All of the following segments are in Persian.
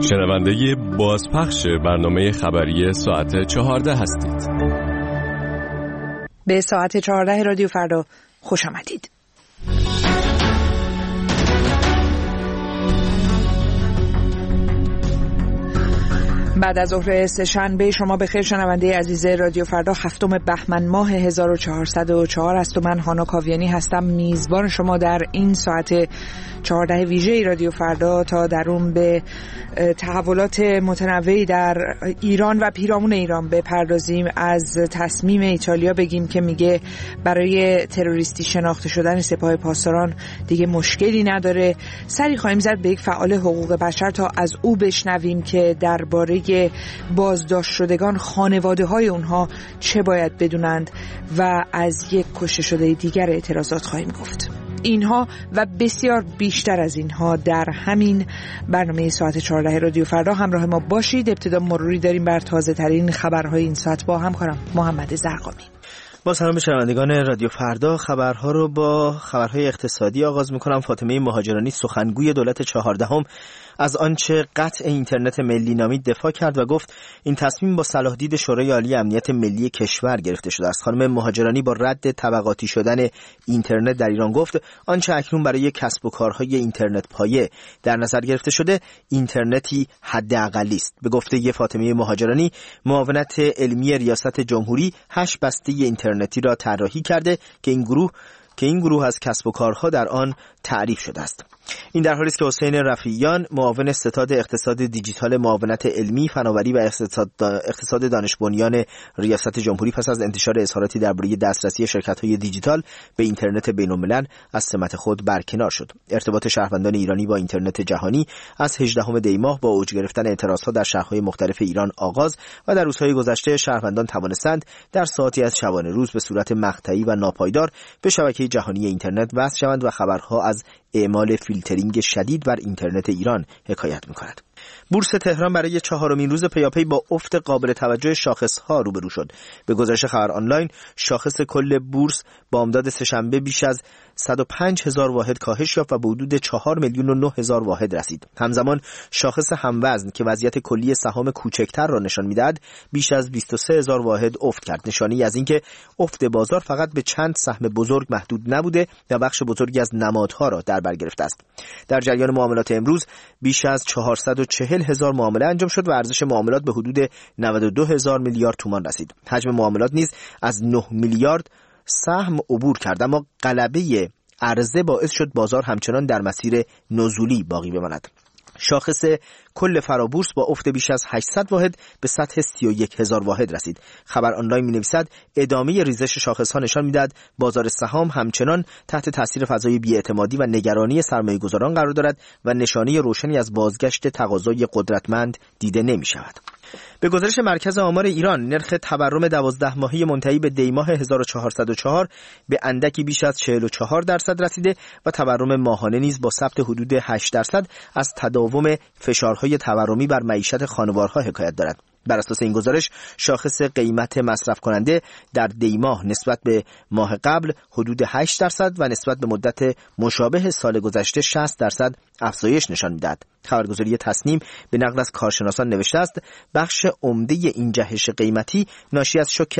شنونده بازپخش برنامه خبری ساعت 14 هستید. به ساعت 14 رادیو فردا خوش آمدید. بعد از ظهر سه‌شنبه شما بخیر شنونده عزیز رادیو فردا. 7 بهمن ماه 1404 است و من هانا کاویانی هستم، میزبان شما در این ساعت 14 ویژه رادیو فردا تا درون به تحولات متنوعی در ایران و پیرامون ایران بپردازیم. از تصمیم ایتالیا بگیم که میگه برای تروریستی شناخته شدن سپاه پاسداران دیگه مشکلی نداره. سری خواهیم زد به یک فعال حقوق بشر تا از او بشنویم که درباره بازداشت شدگان خانواده های اونها چه باید بدونند و از یک کشته شده دیگر اعتراضات خواهیم گفت. اینها و بسیار بیشتر از اینها در همین برنامه ساعت 14 رادیو فردا. همراه ما باشید. ابتدا مروری داریم بر تازه ترین خبرهای این ساعت با همکارم محمد زرقامی. با سلام به شنوندگان رادیو فردا. خبرها رو با خبرهای اقتصادی آغاز می‌کنم. فاطمه مهاجرانی سخنگوی دولت 14 از آنچه قطع اینترنت ملی نامید دفاع کرد و گفت این تصمیم با صلاح دید شورای عالی امنیت ملی کشور گرفته شده است. خانم مهاجرانی با رد طبقاتی شدن اینترنت در ایران گفت آنچه اکنون برای کسب و کارهای اینترنت پایه در نظر گرفته شده اینترنتی حداقلی است. به گفته فاطمه مهاجرانی، معاونت علمی ریاست جمهوری 8 بسته اینترنتی را طراحی کرده که این گروه از کسب و کارها در آن تعریف شده است. این در حالی است که حسین رفیعیان، معاون ستاد اقتصاد دیجیتال معاونت علمی، فناوری و اقتصاد دانش بنیان ریاست جمهوری، پس از انتشار اظهاراتی درباره دسترسی شرکت‌های دیجیتال به اینترنت بین‌الملل از سمت خود برکنار شد. ارتباط شهروندان ایرانی با اینترنت جهانی از 18 دی ماه با اوج گرفتن اعتراضها در شهرهای مختلف ایران آغاز و در روزهای گذشته شهروندان توانستند در ساعتی از شبانه روز به صورت مقطعی و ناپایدار به شبکه جهانی اینترنت وصل شوند و خبرها از اعمال فیلترینگ شدید بر اینترنت ایران حکایت می‌کند. بورس تهران برای 4مین روز پیاپی با افت قابل توجه شاخص‌ها روبرو شد. به گزارش خبر آنلاین، شاخص کل بورس بامداد سه‌شنبه بیش از 105,000 واحد کاهش یافت و به حدود 4,009,000 واحد رسید. همزمان شاخص هموزن که وضعیت کلی سهام کوچکتر را نشان می‌دهد، بیش از 23,000 واحد افت کرد. نشانی از اینکه افت بازار فقط به چند سهم بزرگ محدود نبوده و بخش بزرگی از نمادها را در بر گرفته است. در جریان معاملات امروز بیش از 440,000 معامله انجام شد و ارزش معاملات به حدود 92,000 میلیارد تومان رسید. حجم معاملات نیز از 9 میلیارد سهم عبور کرد، اما غلبه عرضه باعث شد بازار همچنان در مسیر نزولی باقی بماند. شاخص کل فرابورس با افت بیش از 800 واحد به سطح 31,000 واحد رسید. خبر آنلاین می‌نویسد ادامه ریزش شاخص‌ها نشان می‌دهد بازار سهام همچنان تحت تاثیر فضای بی‌اعتمادی و نگرانی سرمایه‌گذاران قرار دارد و نشانه روشنی از بازگشت تقاضای قدرتمند دیده نمی‌شود. به گزارش مرکز آمار ایران، نرخ تورم 12 ماهه منتهی به دی ماه 1404 به اندکی بیش از 44% رسیده و تورم ماهانه نیز با ثبت حدود 8% از تداوم فشارهای تورمی بر معیشت خانوارها حکایت دارد. بر اساس این گزارش، شاخص قیمت مصرف کننده در دی ماه نسبت به ماه قبل حدود 8% و نسبت به مدت مشابه سال گذشته 60% افزایش نشان می‌دهد. خبرگزاری تصنیم به نقل از کارشناسان نوشته است بخش عمده این جهش قیمتی ناشی از شوک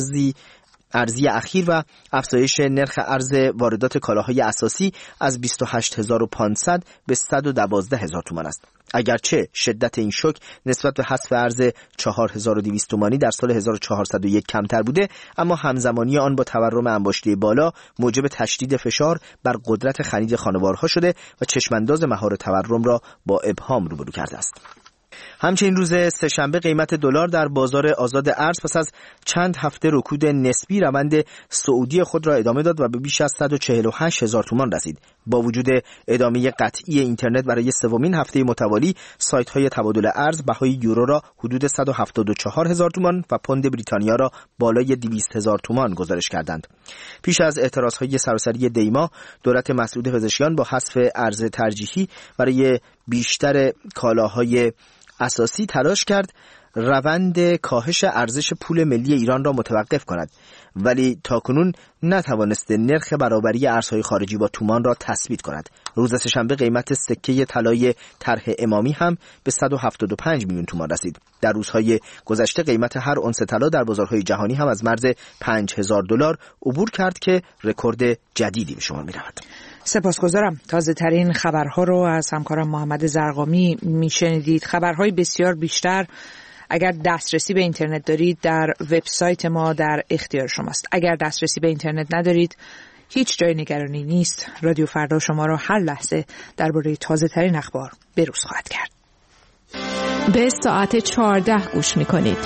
ارزی اخیر و افزایش نرخ ارز واردات کالاهای اساسی از 28,500 به 112,000 تومان است. اگرچه شدت این شوک نسبت به حذف ارز 4,200 تومانی در سال 1401 کمتر بوده، اما همزمانی آن با تورم انباشته بالا موجب تشدید فشار بر قدرت خرید خانوارها شده و چشمانداز مهار تورم را با ابهام روبرو کرده است. همچنین روز سه‌شنبه قیمت دلار در بازار آزاد ارز پس از چند هفته رکود نسبی روند صعودی خود را ادامه داد و به بیش از 148,000 تومان رسید. با وجود ادامه قطعی اینترنت برای سومین هفته متوالی، سایت‌های تبادل ارز بهای یورو را حدود 174,000 تومان و پوند بریتانیا را بالای 200,000 تومان گزارش کردند. پیش از اعتراض‌های سراسری دی ماه، دولت مسعود پزشکیان با حذف ارز ترجیحی برای بیشتر کالاهای اساسی تلاش کرد روند کاهش ارزش پول ملی ایران را متوقف کند، ولی تاکنون نتوانسته نرخ برابری ارزهای خارجی با تومان را تثبیت کند. روز سه‌شنبه قیمت سکه طلای طرح امامی هم به 175 میلیون تومان رسید. در روزهای گذشته قیمت هر اونس طلا در بازارهای جهانی هم از مرز $5000 عبور کرد که رکورد جدیدی به شمار می‌رود. سپاسگزارم. تازه ترین خبرها رو از همکارم محمد زرقامی میشنیدید. خبرهای بسیار بیشتر اگر دسترسی به اینترنت دارید در وبسایت ما در اختیار شماست. اگر دسترسی به اینترنت ندارید هیچ جای نگرانی نیست. رادیو فردا شما را هر لحظه درباره تازه ترین اخبار بروز خواهد کرد. به ساعت 14 گوش میکنید.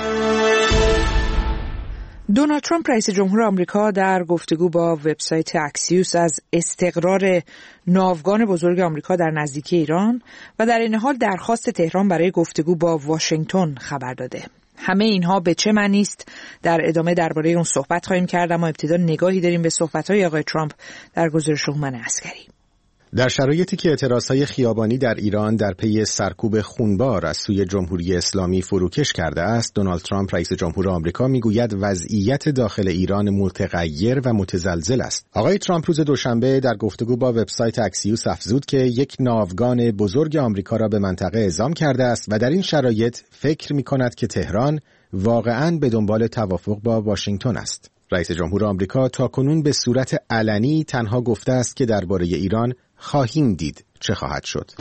دونالد ترامپ رئیس جمهور آمریکا در گفتگو با وبسایت اکسیوس از استقرار ناوگان بزرگ آمریکا در نزدیکی ایران و در این حال درخواست تهران برای گفتگو با واشنگتن خبر داده. همه اینها به چه معنی است؟ در ادامه درباره اون صحبت خواهیم کرد، اما ابتدا نگاهی داریم به صحبت‌های آقای ترامپ در گزارش هومن عسکری. در شرایطی که اعتراضهای خیابانی در ایران در پی سرکوب خونبار از سوی جمهوری اسلامی فروکش کرده است، دونالد ترامپ رئیس جمهور آمریکا میگوید وضعیت داخل ایران متغیر و متزلزل است. آقای ترامپ روز دوشنبه در گفتگو با وبسایت اکسیوس افزود که یک ناوگان بزرگ آمریکا را به منطقه اعزام کرده است و در این شرایط فکر می‌کند که تهران واقعاً به دنبال توافق با واشنگتن است. رئیس جمهور آمریکا تاکنون به صورت علنی تنها گفته است که درباره ایران خواهیم دید چه خواهد شد.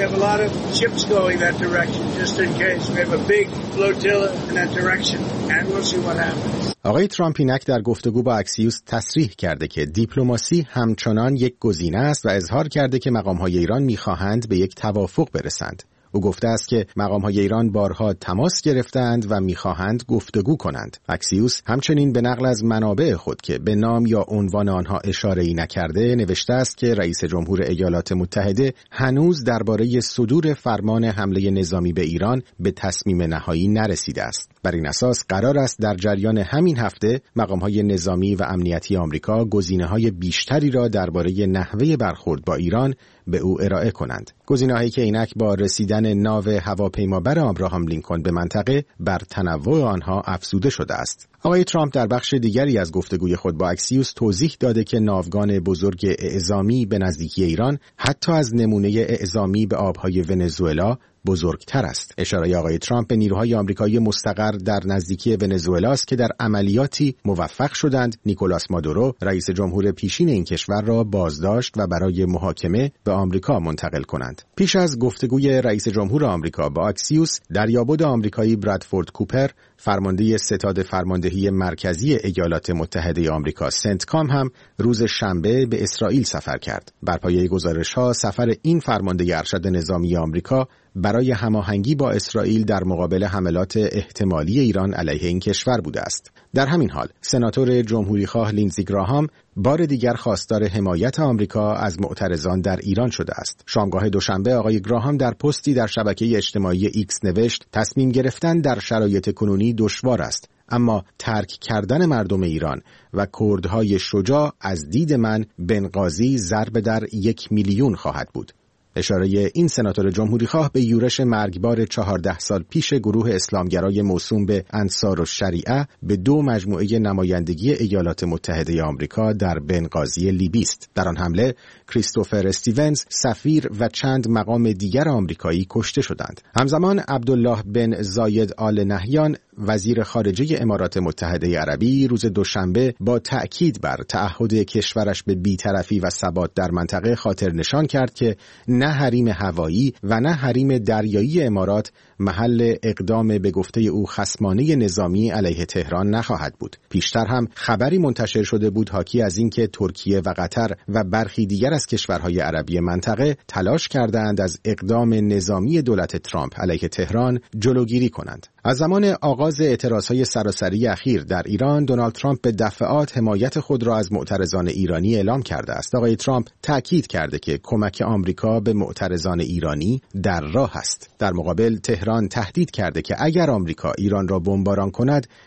آقای ترامپ اینک در گفتگو با اکسیوس تصریح کرده که دیپلماسی همچنان یک گزینه است و اظهار کرده که مقام‌های ایران می‌خواهند به یک توافق برسند. او گفته است که مقام‌های ایران بارها تماس گرفتند و می‌خواهند گفتگو کنند. اکسیوس همچنین به نقل از منابع خود که به نام یا عنوان آنها اشاره‌ای نکرده نوشته است که رئیس جمهور ایالات متحده هنوز درباره صدور فرمان حمله نظامی به ایران به تصمیم نهایی نرسیده است. بر این اساس قرار است در جریان همین هفته مقام‌های نظامی و امنیتی آمریکا گزینه‌های بیشتری را درباره نحوه برخورد با ایران به او ارائه کنند. گزینه‌هایی که اینک با رسیدن ناو هواپیمابر ابراهام لینکلن به منطقه بر تنوع آنها افزوده شده است. آقای ترامپ در بخش دیگری از گفتگوی خود با اکسیوس توضیح داده که ناوگان بزرگ اعزامی به نزدیکی ایران حتی از نمونه اعزامی به آبهای ونزوئلا بزرگتر است. اشاره آقای ترامپ به نیروهای آمریکایی مستقر در نزدیکی ونزوئلا است که در عملیاتی موفق شدند نیکولاس مادورو رئیس جمهور پیشین این کشور را بازداشت و برای محاکمه به آمریکا منتقل کنند. پیش از گفتگوی رئیس جمهور آمریکا با اکسیوس، دریابد آمریکایی برادفورد کوپر فرمانده ستاد فرماندهی مرکزی ایالات متحده آمریکا سنتکام هم روز شنبه به اسرائیل سفر کرد. بر پایه گزارش‌ها سفر این فرمانده ارشد نظامی آمریکا برای هماهنگی با اسرائیل در مقابل حملات احتمالی ایران علیه این کشور بوده است. در همین حال سناتور جمهوریخواه لینزی گراهام بار دیگر خواستار حمایت آمریکا از معترضان در ایران شده است. شامگاه دوشنبه آقای گراهام در پستی در شبکه اجتماعی ایکس نوشت تصمیم گرفتن در شرایط کنونی دشوار است، اما ترک کردن مردم ایران و کردهای شجاع از دید من بنغازی ضرب در 1 میلیون خواهد بود. اشاره این سناتور جمهوریخواه به یورش مرگبار 14 سال پیش گروه اسلامگرای موسوم به انصار الشریعه به 2 مجموعه نمایندگی ایالات متحده آمریکا در بنغازی لیبی است. در آن حمله کریستوفر استیونز سفیر و چند مقام دیگر آمریکایی کشته شدند. همزمان عبدالله بن زاید آل نهیان وزیر خارجه امارات متحده عربی روز دوشنبه با تأکید بر تعهد کشورش به بی‌طرفی و ثبات در منطقه خاطر نشان کرد که نه حریم هوایی و نه حریم دریایی امارات محل اقدام به گفته او خصمانه نظامی علیه تهران نخواهد بود. پیشتر هم خبری منتشر شده بود حاکی از اینکه ترکیه و قطر و برخی دیگر از کشورهای عربی منطقه تلاش کردند از اقدام نظامی دولت ترامپ علیه تهران جلوگیری کنند. از زمان آغاز اعتراضهای سراسری اخیر در ایران، دونالد ترامپ به دفعات حمایت خود را از معترضان ایرانی اعلام کرده است. آقای ترامپ تأکید کرده که کمک آمریکا به معترضان ایرانی در راه است. در مقابل تهران تهدید کرده که اگر آمریکا ایران را بمباران کند،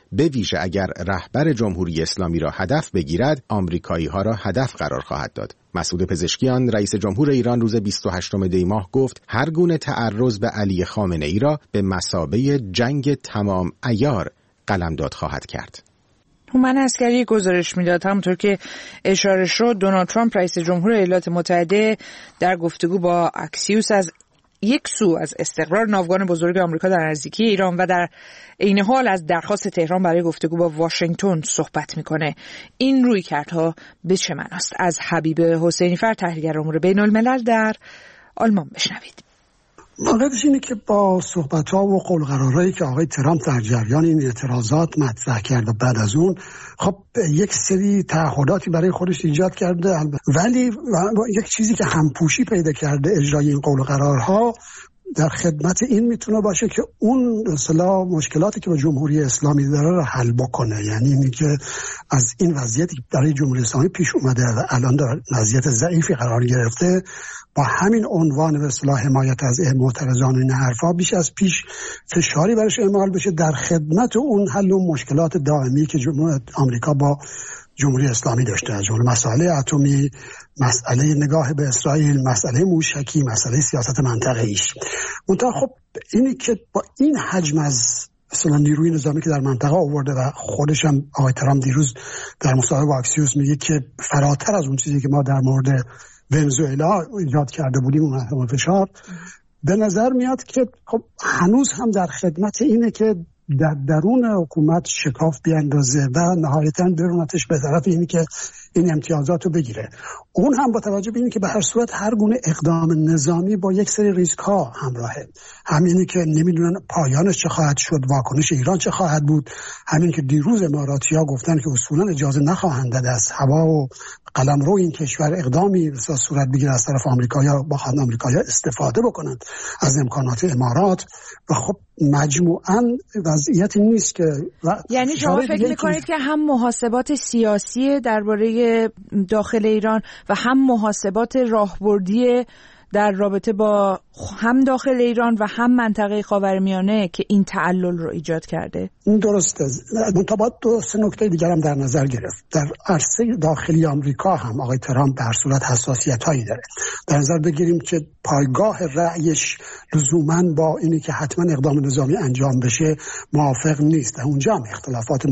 به ویژه اگر رهبر جمهوری اسلامی را هدف بگیرد، آمریکایی‌ها را هدف قرار خواهد داد. مسعود پزشکیان رئیس جمهور ایران روز 28 دی ماه گفت هر گونه تعرض به علی خامنه‌ای را به مثابه جنگ تمام عیار قلمداد خواهد کرد. هومن عسکری گزارش میداد همونطور که اشاره شد دونالد ترامپ رئیس جمهور ایالات متحده در گفتگو با اکسیوس از یک سو از استقرار ناوگان بزرگ آمریکا در نزدیکی ایران و در عین حال از درخواست تهران برای گفتگو با واشنگتن صحبت میکنه. این رویکردها به چه معناست؟ از حبیب حسینیفر تحلیلگر امور بین الملل در آلمان بشنوید. واقعیتش اینه که با صحبت‌ها و قول قرارهایی که آقای ترامپ در جریان این اعتراضات مطرح کرد و بعد از اون خب یک سری تعهداتی برای خودش ایجاد کرده، ولی یک چیزی که همپوشی پیدا کرده اجرای این قول قرارها در خدمت این میتونه باشه که اون اصلا مشکلاتی که با جمهوری اسلامی داره رو حل بکنه. یعنی اینی که از این وضعیتی برای جمهوری اسلامی پیش اومده و الان در وضعیت ضعیفی قرار گرفته، با همین عنوان به اصطلاح حمایت از معترضان و این حرفا بیش از پیش فشاری برش اعمال بشه در خدمت اون حل و مشکلات دائمی که جمهوری آمریکا با جمهوری اسلامی داشته، از جمله مسئله اتمی، مسئله نگاه به اسرائیل، مسئله موشکی، مسئله سیاست منطقه‌ایش. منتها خب اینی که با این حجم از اصلا نیروی نظامی که در منطقه آورده و خودش هم آقای ترامپ دیروز در مصاحبه با اکسیوس میگه که فراتر از اون چیزی که ما در مورد ونزوئلا ایجاد کرده بودیم اون احتمال فشار، به نظر میاد که خب هنوز هم در خدمت اینه که در درون حکومت شکاف بیاندازه و نهایتاً برونتش به طرف اینه که این امتیازات رو بگیره. اون هم با توجه به اینه که به هر صورت هر گونه اقدام نظامی با یک سری ریسک ها همراهه. همینی که نمیدونن پایانش چه خواهد شد، واکنش ایران چه خواهد بود. همین که دیروز اماراتی‌ها گفتن که اصولاً اجازه نخواهند داد از هوا و قلمرو این کشور اقدامی صورت بگیره از طرف آمریکایی‌ها، با خود آمریکایی‌ها استفاده بکنند از امکانات امارات. و خب مجموعاً وضعیتی نیست که یعنی شما فکر می‌کنید که هم محاسبات سیاسی درباره داخل ایران و هم محاسبات راهبردی در رابطه با هم داخل ایران و هم منطقه خاورمیانه که این تعلل رو ایجاد کرده؟ درسته. منتها دو سه نکته دیگر هم در نظر گرفت. در عرصه داخلی آمریکا هم آقای ترامپ به هر صورت حساسیت‌هایی داره. در نظر بگیریم که پایگاه رأیش لزوماً با اینی که حتما اقدام نظامی انجام بشه موافق نیست. اونجا هم اختلافات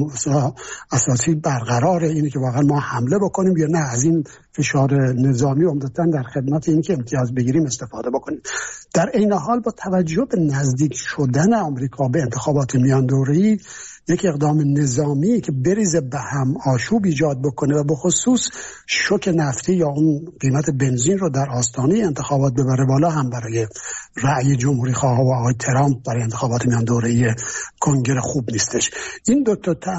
اساسی برقراره، اینی که واقعا ما حمله بکنیم یا نه از این فشار نظامی عمدتاً در خدمت اینی که امتیاز بگیریم استفاده بکنیم. در این حال با توجه به نزدیک شدن آمریکا به انتخابات میان دوره‌ای، یک اقدام نظامی که بریزه به هم آشوب ایجاد بکنه و به خصوص شوک نفتی یا اون قیمت بنزین رو در آستانه انتخابات ببره بالا، هم برای رأی جمهوری خواه و آقای ترامپ برای انتخابات میان دوره‌ای کنگره خوب نیستش. این دو تا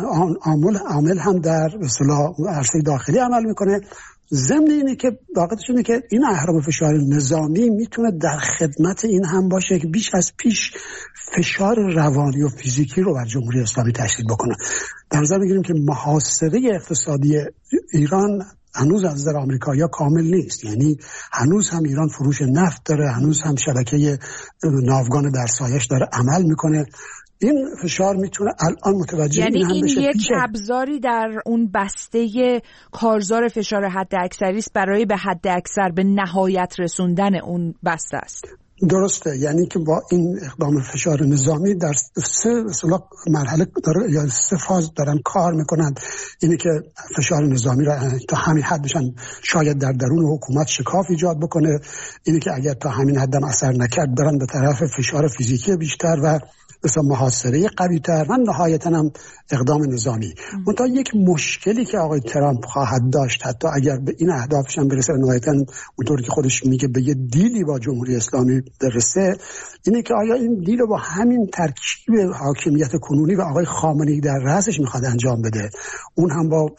عامل هم در اصطلاح عرصه داخلی عمل میکنه. ضمن اینه که واقعیتش اینه که این اهرم فشار نظامی میتونه در خدمت این هم باشه که بیش از پیش فشار روانی و فیزیکی رو بر جمهوری اسلامی تشدید بکنه. در نظر بگیریم که محاصره اقتصادی ایران هنوز از نظر آمریکایی‌ها کامل نیست. یعنی هنوز هم ایران فروش نفت داره، هنوز هم شبکه ناوگان در سایش داره عمل میکنه. این فشار میتونه الان متوجه یعنی این هم بشه. یعنی این یک ابزاری در اون بسته کارزار فشار حد اکثری است برای به حد اکثر به نهایت رسوندن اون بسته است. درسته. یعنی که با این اقدام فشار نظامی در سه مرحله داره یا سه فاز دارن کار میکنن. اینه که فشار نظامی را تا همین حد بشن شاید در درون حکومت شکاف ایجاد بکنه. اینه که اگر تا همین حد هم اثر نکرد برن به طرف فشار فیزیکی بیشتر و مثلا محاصره قوی تر و نهایتاً هم اقدام نظامی. منتها یک مشکلی که آقای ترامپ خواهد داشت حتی اگر به این اهدافش هم برسه، نهایتاً اونطوری که خودش میگه به یه دیلی با جمهوری اسلامی برسه، اینه که آیا این دیل رو با همین ترکیب حاکمیت کنونی و آقای خامنه‌ای در رأسش میخواد انجام بده. اون هم با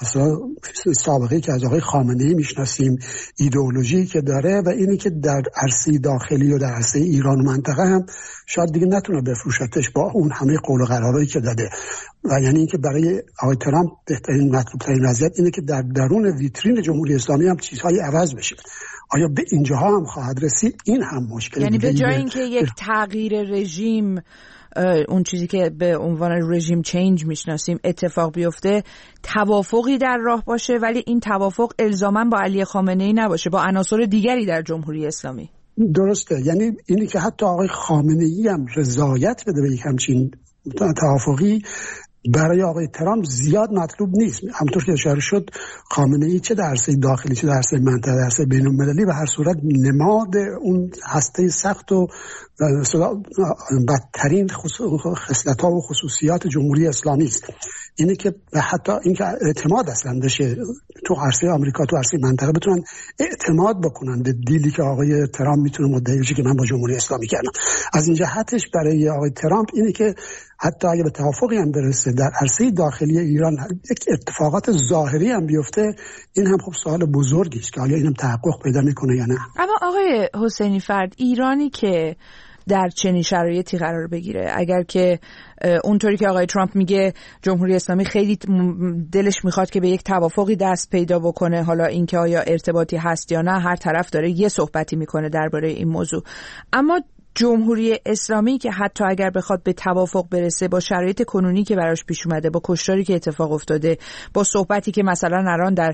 سابقه‌ای که از آقای خامنه‌ای میشناسیم، ایدئولوژی که داره و اینی که در عرصه داخلی و در عرصه ایران و منطقه هم شاید دیگه نتونه بفروشتش با اون همه قول و قرارهایی که داده. و یعنی اینکه برای آقای ترامپ بهترین مطلوب‌ترین وضعیت اینه که در درون ویترین جمهوری اسلامی هم چیزهای عوض بشه. آیا به اینجاها هم خواهد رسید؟ این هم مشکل. یعنی به جای اینکه یک تغییر رژیم اون چیزی که به عنوان رژیم چینج میشناسیم اتفاق بیفته، توافقی در راه باشه، ولی این توافق الزاماً با علی خامنه‌ای نباشه، با عناصر دیگری در جمهوری اسلامی. درسته، یعنی اینی که حتی آقای خامنه‌ای هم رضایت بده به یک همچین توافقی برای آقای ترامپ زیاد مطلوب نیست. همونطور که اشاره شد، خامنه‌ای چه در عرصه داخلی چه در عرصه منطقه، در عرصه بین‌المللی به هر صورت نماد اون هسته سخت و بدترین خصلت‌ها و خصوصیات جمهوری اسلامی است. اینی که حتی اینکه اعتماد اصلا بشه تو عرصه آمریکا، تو عرصه منطقه بتونن اعتماد بکنن به دیلی که آقای ترامپ میتونه مدعی بشه که من با جمهوری اسلامی کردم. از این جهتش برای آقای ترامپ اینه که حتی اگه به توافقی هم برسه در عرصه داخلی ایران یک اتفاقات ظاهری هم بیفته، این هم خب سوال بزرگی است که آیا اینم تحقق پیدا میکنه یا نه. اما آقای حسینی فرد، ایرانی که در چنین شرایطی قرار بگیره، اگر که اونطوری که آقای ترامپ میگه جمهوری اسلامی خیلی دلش میخواد که به یک توافقی دست پیدا بکنه، حالا اینکه آیا ارتباطی هست یا نه، هر طرف داره یه صحبتی میکنه درباره این موضوع، اما جمهوری اسلامی که حتی اگر بخواد به توافق برسه، با شرایط کنونی که براش پیش اومده، با کشتاری که اتفاق افتاده، با صحبتی که مثلا الان در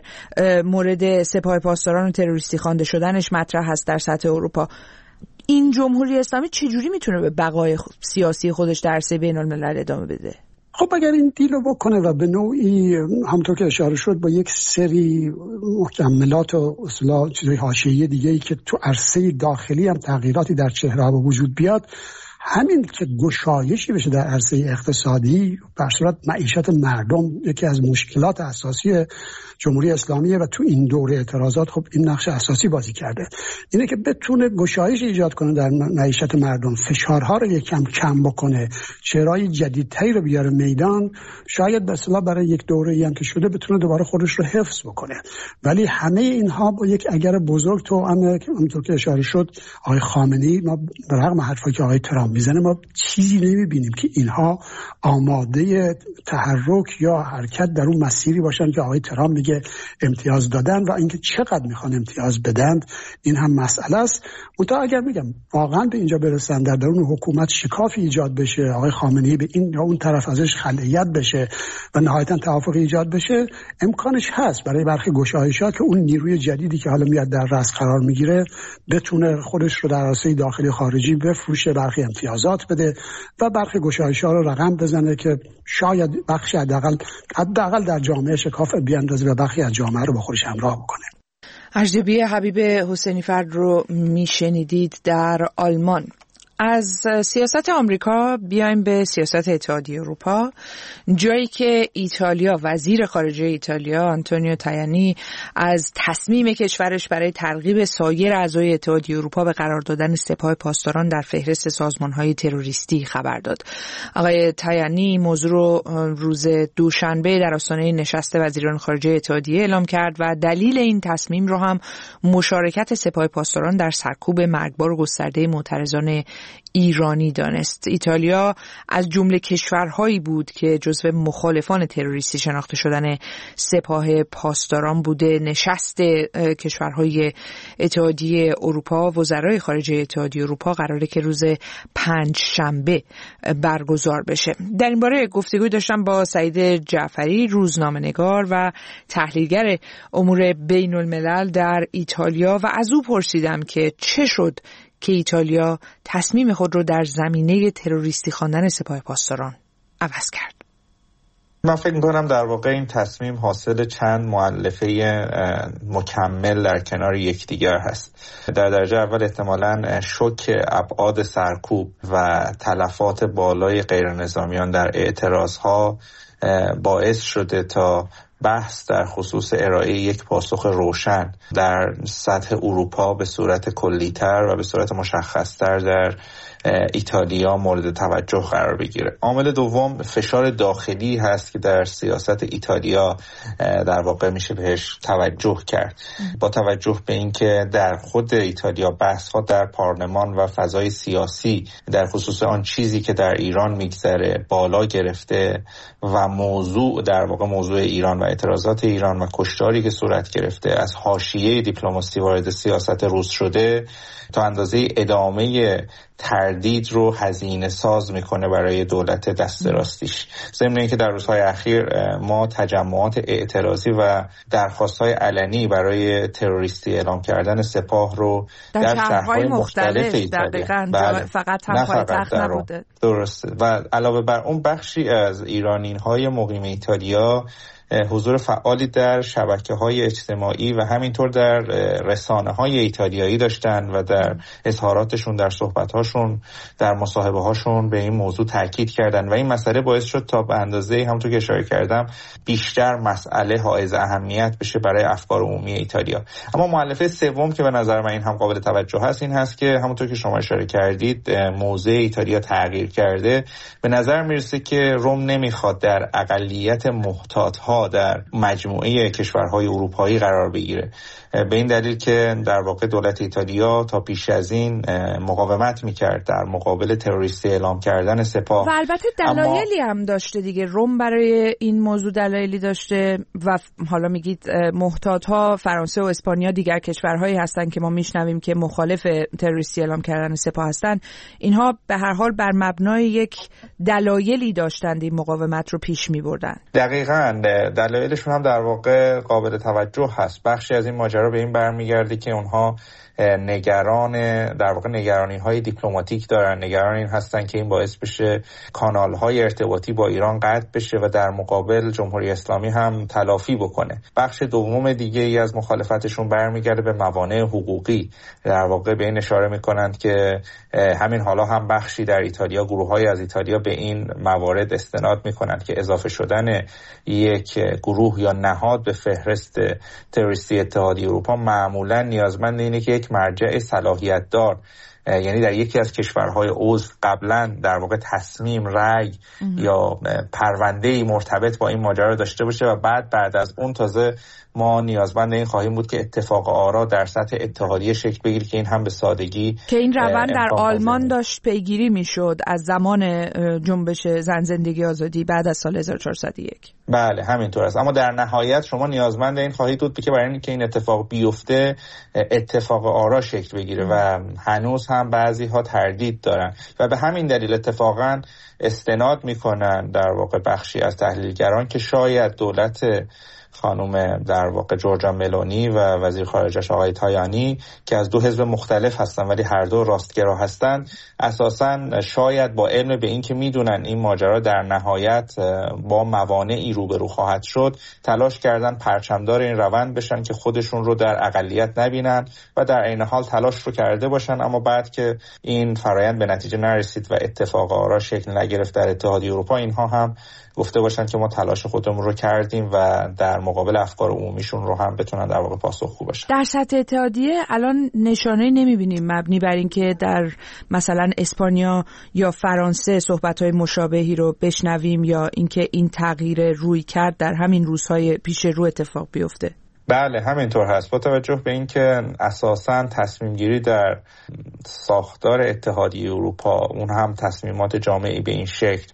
مورد سپاه پاسداران و تروریستی خوانده شدنش مطرح هست در سطح اروپا، این جمهوری اسلامی چجوری میتونه به بقای سیاسی خودش در عرصه بین‌الملل ادامه بده؟ خب اگر این دیلو بکنه و به نوعی همونطور که اشاره شد با یک سری مکملات و اصلا چیزهای حاشیه‌ای دیگه‌ای که تو عرصه داخلی هم تغییراتی در چهره به وجود بیاد، همین که گشایشی بشه در عرصه اقتصادی، بر صورت معیشت مردم یکی از مشکلات اساسی جمهوری اسلامیه و تو این دوره اعتراضات خب این نقش اساسی بازی کرده. اینه که بتونه گشایش ایجاد کنه در معیشت مردم، فشارها رو یکم کم بکنه، چهره‌های جدیدتری رو بیاره میدان، شاید به اصطلاح برای یک دوره‌ای هم که شده بتونه دوباره خودش رو حفظ بکنه. ولی همه اینها با یک اگر بزرگ تو همونطور که اشاره شد آقای خامنه‌ای، ما به رغم حرفی که آقای ترامپ میزنه ما چیزی نمیبینیم که اینها آماده تحرک یا حرکت در اون مسیری باشن که آقای ترامپ میگه امتیاز دادن و اینکه چقدر میخوان امتیاز بدن این هم مسئله است. منتها اگر میگم واقعا به اینجا برسن در درون حکومت شکافی ایجاد بشه، آقای خامنه‌ای به این یا اون طرف ازش خلأیت بشه و نهایتا توافقی ایجاد بشه، امکانش هست برای برخی گشایش‌ها که اون نیروی جدیدی که حالا میاد در رأس قرار میگیره بتونه خودش رو در عرصه داخلی خارجی بفروشه، برخی امتیازات بده و برخی گشایش‌ها رو رقم بزنه که شاید بخشی حداقل در جامعه شکاف بیاندازه و بخشی از جامعه رو با خودش همراه بکنه. اجدبی حبیب حسینی فرد رو میشنیدید در آلمان. از سیاست آمریکا بیایم به سیاست اتحادیه اروپا، جایی که ایتالیا، وزیر خارجه ایتالیا آنتونیو تایانی از تصمیم کشورش برای ترغیب سایر اعضای اتحادیه اروپا به قرار دادن سپاه پاسداران در فهرست سازمان‌های تروریستی خبر داد. آقای تایانی موضوع رو روز دوشنبه در آستانه نشست وزیران خارجه اتحادیه اعلام کرد و دلیل این تصمیم رو هم مشارکت سپاه پاسداران در سرکوب مرگبار و گسترده معترضان ایرانی دانست. ایتالیا از جمله کشورهایی بود که جزو مخالفان تروریستی شناخته شدن سپاه پاسداران بوده. نشست کشورهای اتحادیه اروپا، وزرای خارجه اتحادیه اروپا قراره که روز پنجشنبه برگزار بشه. در این باره گفتگوی داشتم با سعید جعفری، روزنامه‌نگار و تحلیلگر امور بین الملل در ایتالیا، و از او پرسیدم که چه شد که ایتالیا تصمیم خود رو در زمینه تروریستی خواندن سپاه پاسداران عوض کرد. من فکر می‌کنم در واقع این تصمیم حاصل چند مؤلفه مکمل در کنار یکدیگر هست. در درجه اول احتمالاً شوک ابعاد سرکوب و تلفات بالای غیرنظامیان در اعتراضها باعث شده تا بحث در خصوص ارائه یک پاسخ روشن در سطح اروپا به صورت کلی‌تر و به صورت مشخص‌تر در ایتالیا مورد توجه قرار بگیره. عامل دوم فشار داخلی هست که در سیاست ایتالیا در واقع میشه بهش توجه کرد. با توجه به اینکه در خود ایتالیا بحث‌ها در پارلمان و فضای سیاسی در خصوص آن چیزی که در ایران میگذره بالا گرفته و موضوع در واقع موضوع ایران و اعتراضات ایران و کشتاری که صورت گرفته از حاشیه دیپلماسی وارد سیاست روز شده، تا اندازه ادامه تردید رو هزینه ساز میکنه برای دولت دست راستیش. ضمن اینکه در روزهای اخیر ما تجمعات اعتراضی و درخواست‌های علنی برای تروریستی اعلام کردن سپاه رو در شهرهای مختلف ایتالیا، بله، فقط هم پایتخت نبوده. درسته. و علاوه بر اون بخشی از ایرانی‌های مقیم ایتالیا حضور فعالی در شبکه‌های اجتماعی و همینطور در رسانه‌های ایتالیایی داشتن و در اظهاراتشون، در صحبت‌هاشون، در مصاحبه‌هاشون به این موضوع تاکید کردن و این مسئله باعث شد تا به اندازه‌ای همونطور که اشاره کردم بیشتر مسئله حائز اهمیت بشه برای افکار عمومی ایتالیا. اما مؤلفه سوم که به نظر من این هم قابل توجه هست این هست که همونطور که شما اشاره کردید موضع ایتالیا تغییر کرده. به نظر میرسه که روم نمیخواد در اقلیت محتاط‌ها در مجموعه کشورهای اروپایی قرار بگیره، به این دلیل که در واقع دولت ایتالیا تا پیش از این مقاومت میکرد در مقابل تروریستی اعلام کردن سپاه و البته دلایلی هم داشته دیگه. روم برای این موضوع دلایلی داشته و حالا میگید محتاط‌ها فرانسه و اسپانیا دیگر کشورهایی هستن که ما میشنویم که مخالف تروریستی اعلام کردن سپاه هستن. اینها به هر حال بر مبنای یک دلایلی داشتند این مقاومت رو پیش میبردن. دقیقاً دلایلشون هم در واقع قابل توجه هست. بخشی از این ماجرا به این برمیگرده که اونها نگرانی‌های دیپلماتیک دارن، نگران این هستن که این باعث بشه کانال‌های ارتباطی با ایران قطع بشه و در مقابل جمهوری اسلامی هم تلافی بکنه. بخش دوم دیگه ای از مخالفتشون برمیگرده به موانع حقوقی. در واقع به این اشاره میکنند که همین حالا هم بخشی در ایتالیا، گروه‌های از ایتالیا به این موارد استناد میکنند که اضافه شدن یک گروه یا نهاد به فهرست تروریستی اتحادیه اروپا معمولاً نیازمند اینه که یک مرجع صلاحیت دار، یعنی در یکی از کشورهای عضو قبلا در واقع تصمیم، رأی یا پرونده‌ای مرتبط با این ماجرا داشته باشه و بعد از اون تازه ما نیازمند این خواهیم بود که اتفاق آرا در سطح اتحادیه شکل بگیره که این هم به سادگی که این روند در آلمان داشت پیگیری میشد از زمان جنبش زن زندگی آزادی بعد از سال 1401. بله همینطور است. اما در نهایت شما نیازمند این خواهید بود که برای اینکه این اتفاق بیفته اتفاق آرا شکل بگیره و هنوز هم بعضی ها تردید دارن و به همین دلیل اتفاقا استناد میکنن در واقع بخشی از تحلیلگران که شاید دولت خانم در واقع جورجا ملونی و وزیر خارجش آقای تایانی که از دو حزب مختلف هستن ولی هر دو راستگرا هستن، اساساً شاید با علم به این که میدونن این ماجرا در نهایت با موانعی روبرو خواهد شد، تلاش کردن پرچمدار این روند بشن که خودشون رو در اقلیت نبینن و در عین حال تلاش رو کرده باشن، اما بعد که این فرایند به نتیجه نرسید و اتفاق آرا شکل نگرفت در اتحادیه اروپا، اینها هم گفته باشن که ما تلاش خودمون رو کردیم و در مقابل افکار عمومیشون رو هم بتونن در واقع پاسخگو باشن. در سطح اتحادیه الان نشانه‌ای نمی‌بینیم مبنی بر اینکه در مثلا اسپانیا یا فرانسه صحبت‌های مشابهی رو بشنویم یا اینکه این تغییر روی کرد در همین روزهای پیش رو اتفاق بیفته. بله همینطور هست. با توجه به اینکه اساساً تصمیم گیری در ساختار اتحادیه اروپا، اون هم تصمیمات جامعی به این شکل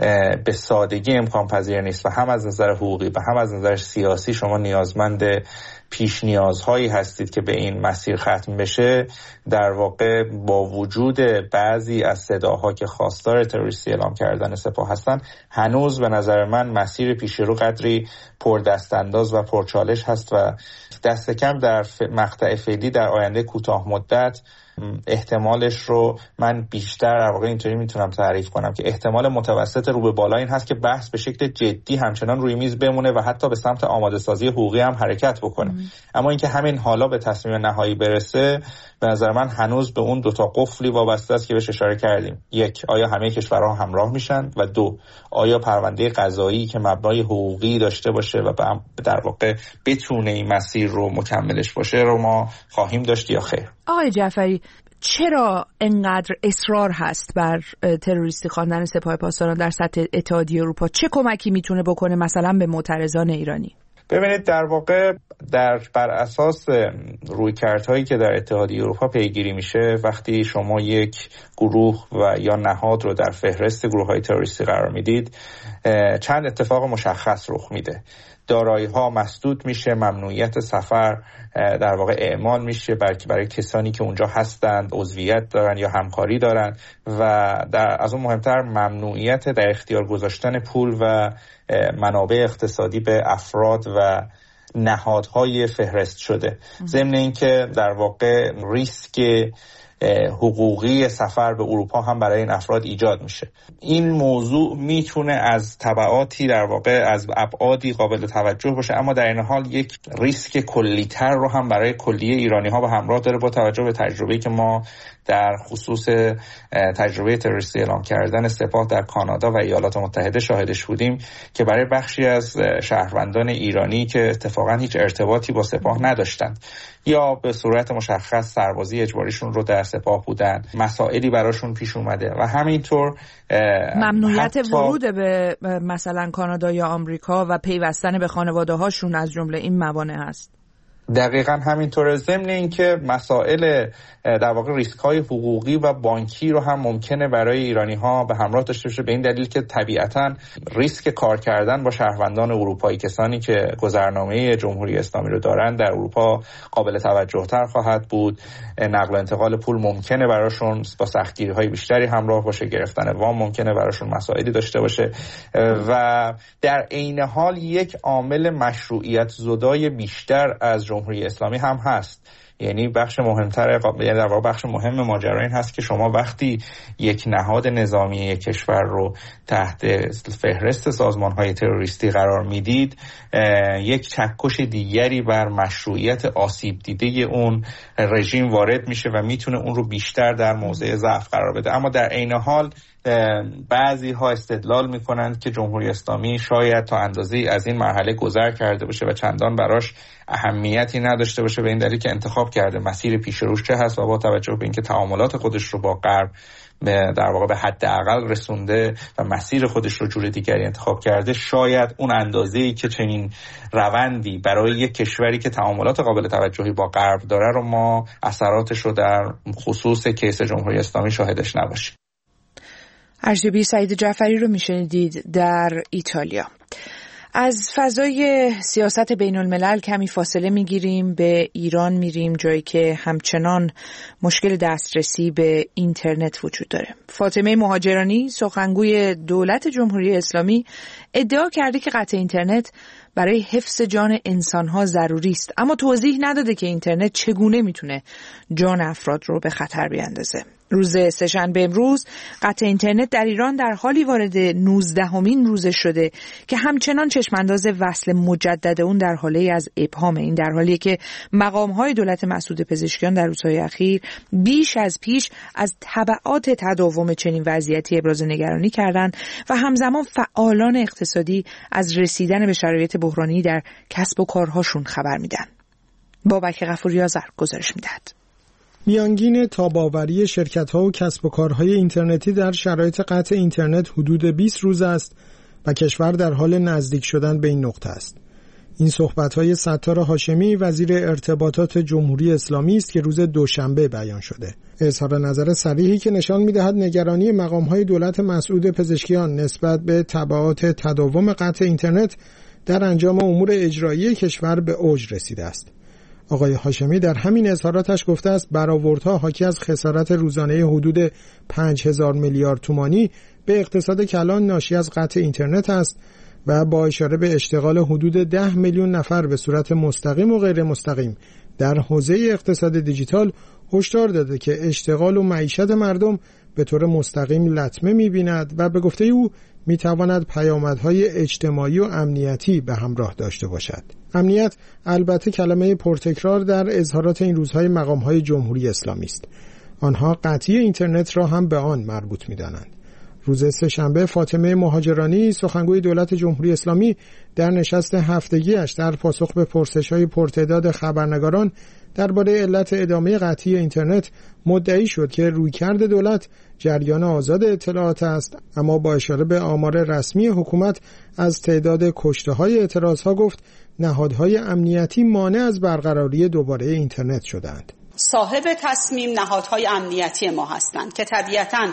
به سادگی امکان پذیر نیست و هم از نظر حقوقی و هم از نظر سیاسی شما نیازمند پیش نیازهایی هستید که به این مسیر ختم بشه. در واقع با وجود بعضی از صداها که خواستار تروریستی اعلام کردن سپاه هستن، هنوز به نظر من مسیر پیش رو قدری پر دست انداز و پرچالش هست و دست کم در مقطع فعلی در آینده کوتاه مدت احتمالش رو من بیشتر در واقع اینطوری میتونم تعریف کنم که احتمال متوسط رو به بالا این هست که بحث به شکل جدی همچنان روی میز بمونه و حتی به سمت آماده سازی حقوقی هم حرکت بکنه. اما اینکه همین حالا به تصمیم نهایی برسه به نظر من هنوز به اون دوتا قفلی وابسته است که بهش اشاره کردیم. یک، آیا همه کشورها همراه میشن؟ و دو، آیا پرونده قضایی که مبنای حقوقی داشته باشه و در واقع بتونه این مسیر رو مکملش باشه رو ما خواهیم داشت یا خیر؟ آقای جعفری، چرا انقدر اصرار هست بر تروریستی خواندن سپاه پاسداران در سطح اتحادیه اروپا؟ چه کمکی میتونه بکنه مثلا به معترضان ایرانی؟ ببینید در واقع بر اساس رویکردهایی که در اتحادیه اروپا پیگیری میشه، وقتی شما یک گروه و یا نهاد رو در فهرست گروه‌های تروریستی قرار میدید، چند اتفاق مشخص رخ میده. دارایی‌ها مسدود میشه، ممنوعیت سفر در واقع اعمال میشه برای کسانی که اونجا هستند، عضویت دارن یا همکاری دارن، و از اون مهمتر ممنوعیت در اختیار گذاشتن پول و منابع اقتصادی به افراد و نهادهای فهرست شده. ضمن اینکه در واقع ریسک حقوقی سفر به اروپا هم برای این افراد ایجاد میشه. این موضوع میتونه از تبعاتی در واقع از ابعادی قابل توجه باشه، اما در این حال یک ریسک کلی‌تر رو هم برای کلیه ایرانی ها به همراه داره، با توجه به تجربه‌ای که ما در خصوص تجربه تروریستی اعلام کردن سپاه در کانادا و ایالات متحده شاهدش بودیم که برای بخشی از شهروندان ایرانی که اتفاقا هیچ ارتباطی با سپاه نداشتند یا به صورت مشخص سربازی اجباریشون رو در سپاه بودن، مسائلی براشون پیش اومده و همینطور ممنوعیت ورود به مثلا کانادا یا آمریکا و پیوستن به خانواده هاشون از جمله این موانع هست. دقیقاً همینطوره. ضمن این که مسائل در واقع ریسک های حقوقی و بانکی رو هم ممکنه برای ایرانی ها به همراه داشته باشه، به این دلیل که طبیعتاً ریسک کار کردن با شهروندان اروپایی، کسانی که گذرنامه جمهوری اسلامی رو دارن، در اروپا قابل توجه تر خواهد بود. نقل و انتقال پول ممکنه براشون با سختگیری های بیشتری همراه باشه، گرفتن وام ممکنه براشون مسائلی داشته باشه و در عین حال یک عامل مشروعیت زدای بیشتر از جمهوری اسلامی هم هست. یعنی بخش مهمتر، یعنی در واقع بخش مهم ماجرا این هست که شما وقتی یک نهاد نظامی یک کشور رو تحت فهرست سازمان‌های تروریستی قرار میدید، یک چکش دیگری بر مشروعیت آسیب دیده اون رژیم وارد میشه و میتونه اون رو بیشتر در موضع ضعف قرار بده. اما در عین حال بعضی ها استدلال میکنند که جمهوری اسلامی شاید تا اندازه‌ای از این مرحله گذر کرده باشه و چندان براش اهمیتی نداشته باشه، به این دلیل که انتخاب کرده مسیر پیش روش چه هست و با توجه به اینکه تعاملات خودش رو با غرب در واقع به حداقل رسونده و مسیر خودش رو جور دیگری انتخاب کرده، شاید اون اندازه‌ای که چنین روندی برای یک کشوری که تعاملات قابل توجهی با غرب داره رو ما اثراتش رو در خصوص کیس جمهوری اسلامی شاهدش نباشیم. ارشیبی سعید جعفری رو میشنیدید در ایتالیا. از فضای سیاست بین الملل کمی فاصله میگیریم، به ایران میریم، جایی که همچنان مشکل دسترسی به اینترنت وجود داره. فاطمه مهاجرانی، سخنگوی دولت جمهوری اسلامی، ادعا کرده که قطع اینترنت برای حفظ جان انسانها ضروری است، اما توضیح نداده که اینترنت چگونه میتونه جان افراد رو به خطر بیاندازه. روز سه‌شنبه امروز قطع اینترنت در ایران در حالی وارد 19مین روزش شده که همچنان چشمانداز وصل مجدد اون در حاله از ابهام. این در حالیه که مقام‌های دولت مسعود پزشکیان در روزهای اخیر بیش از پیش از تبعات تداوم چنین وضعیتی ابراز نگرانی کردند و همزمان فعالان اقتصادی از رسیدن به شرایط بحرانی در کسب و کارهاشون خبر میدن. بابک غفوری آذر گزارش میدهد. میانگین تاب‌آوری شرکت‌ها و کسب و کارهای اینترنتی در شرایط قطع اینترنت حدود 20 روز است و کشور در حال نزدیک شدن به این نقطه است. این صحبت‌های ستار هاشمی وزیر ارتباطات جمهوری اسلامی است که روز دوشنبه بیان شده. اظهار نظر صریحی که نشان می‌دهد نگرانی مقام‌های دولت مسعود پزشکیان نسبت به تبعات تداوم قطع اینترنت در انجام امور اجرایی کشور به اوج رسیده است. آقای هاشمی در همین اظهاراتش گفته است برآوردها حاکی از خسارت روزانه حدود 5000 میلیارد تومانی به اقتصاد کلان ناشی از قطع اینترنت است و با اشاره به اشتغال حدود 10 میلیون نفر به صورت مستقیم و غیر مستقیم در حوزه اقتصاد دیجیتال هشدار داده که اشتغال و معیشت مردم به طور مستقیم لطمه می‌بیند و به گفته او می‌تواند پیامدهای اجتماعی و امنیتی به همراه داشته باشد. امنیت البته کلمه پرتکرار در اظهارات این روزهای مقام‌های جمهوری اسلامی است. آنها قطعی اینترنت را هم به آن مربوط می‌دانند. روز سه‌شنبه فاطمه مهاجرانی، سخنگوی دولت جمهوری اسلامی، در نشست هفتگی‌اش در پاسخ به پرسش‌های پرتعداد خبرنگاران درباره علت ادامه قطعی اینترنت مدعی شد که رویکرد دولت جریان آزاد اطلاعات است، اما با اشاره به آمار رسمی حکومت از تعداد کشته‌های اعتراض‌ها گفت نهادهای امنیتی مانع از برقراری دوباره اینترنت شدند. صاحب تصمیم نهادهای امنیتی ما هستند که طبیعتاً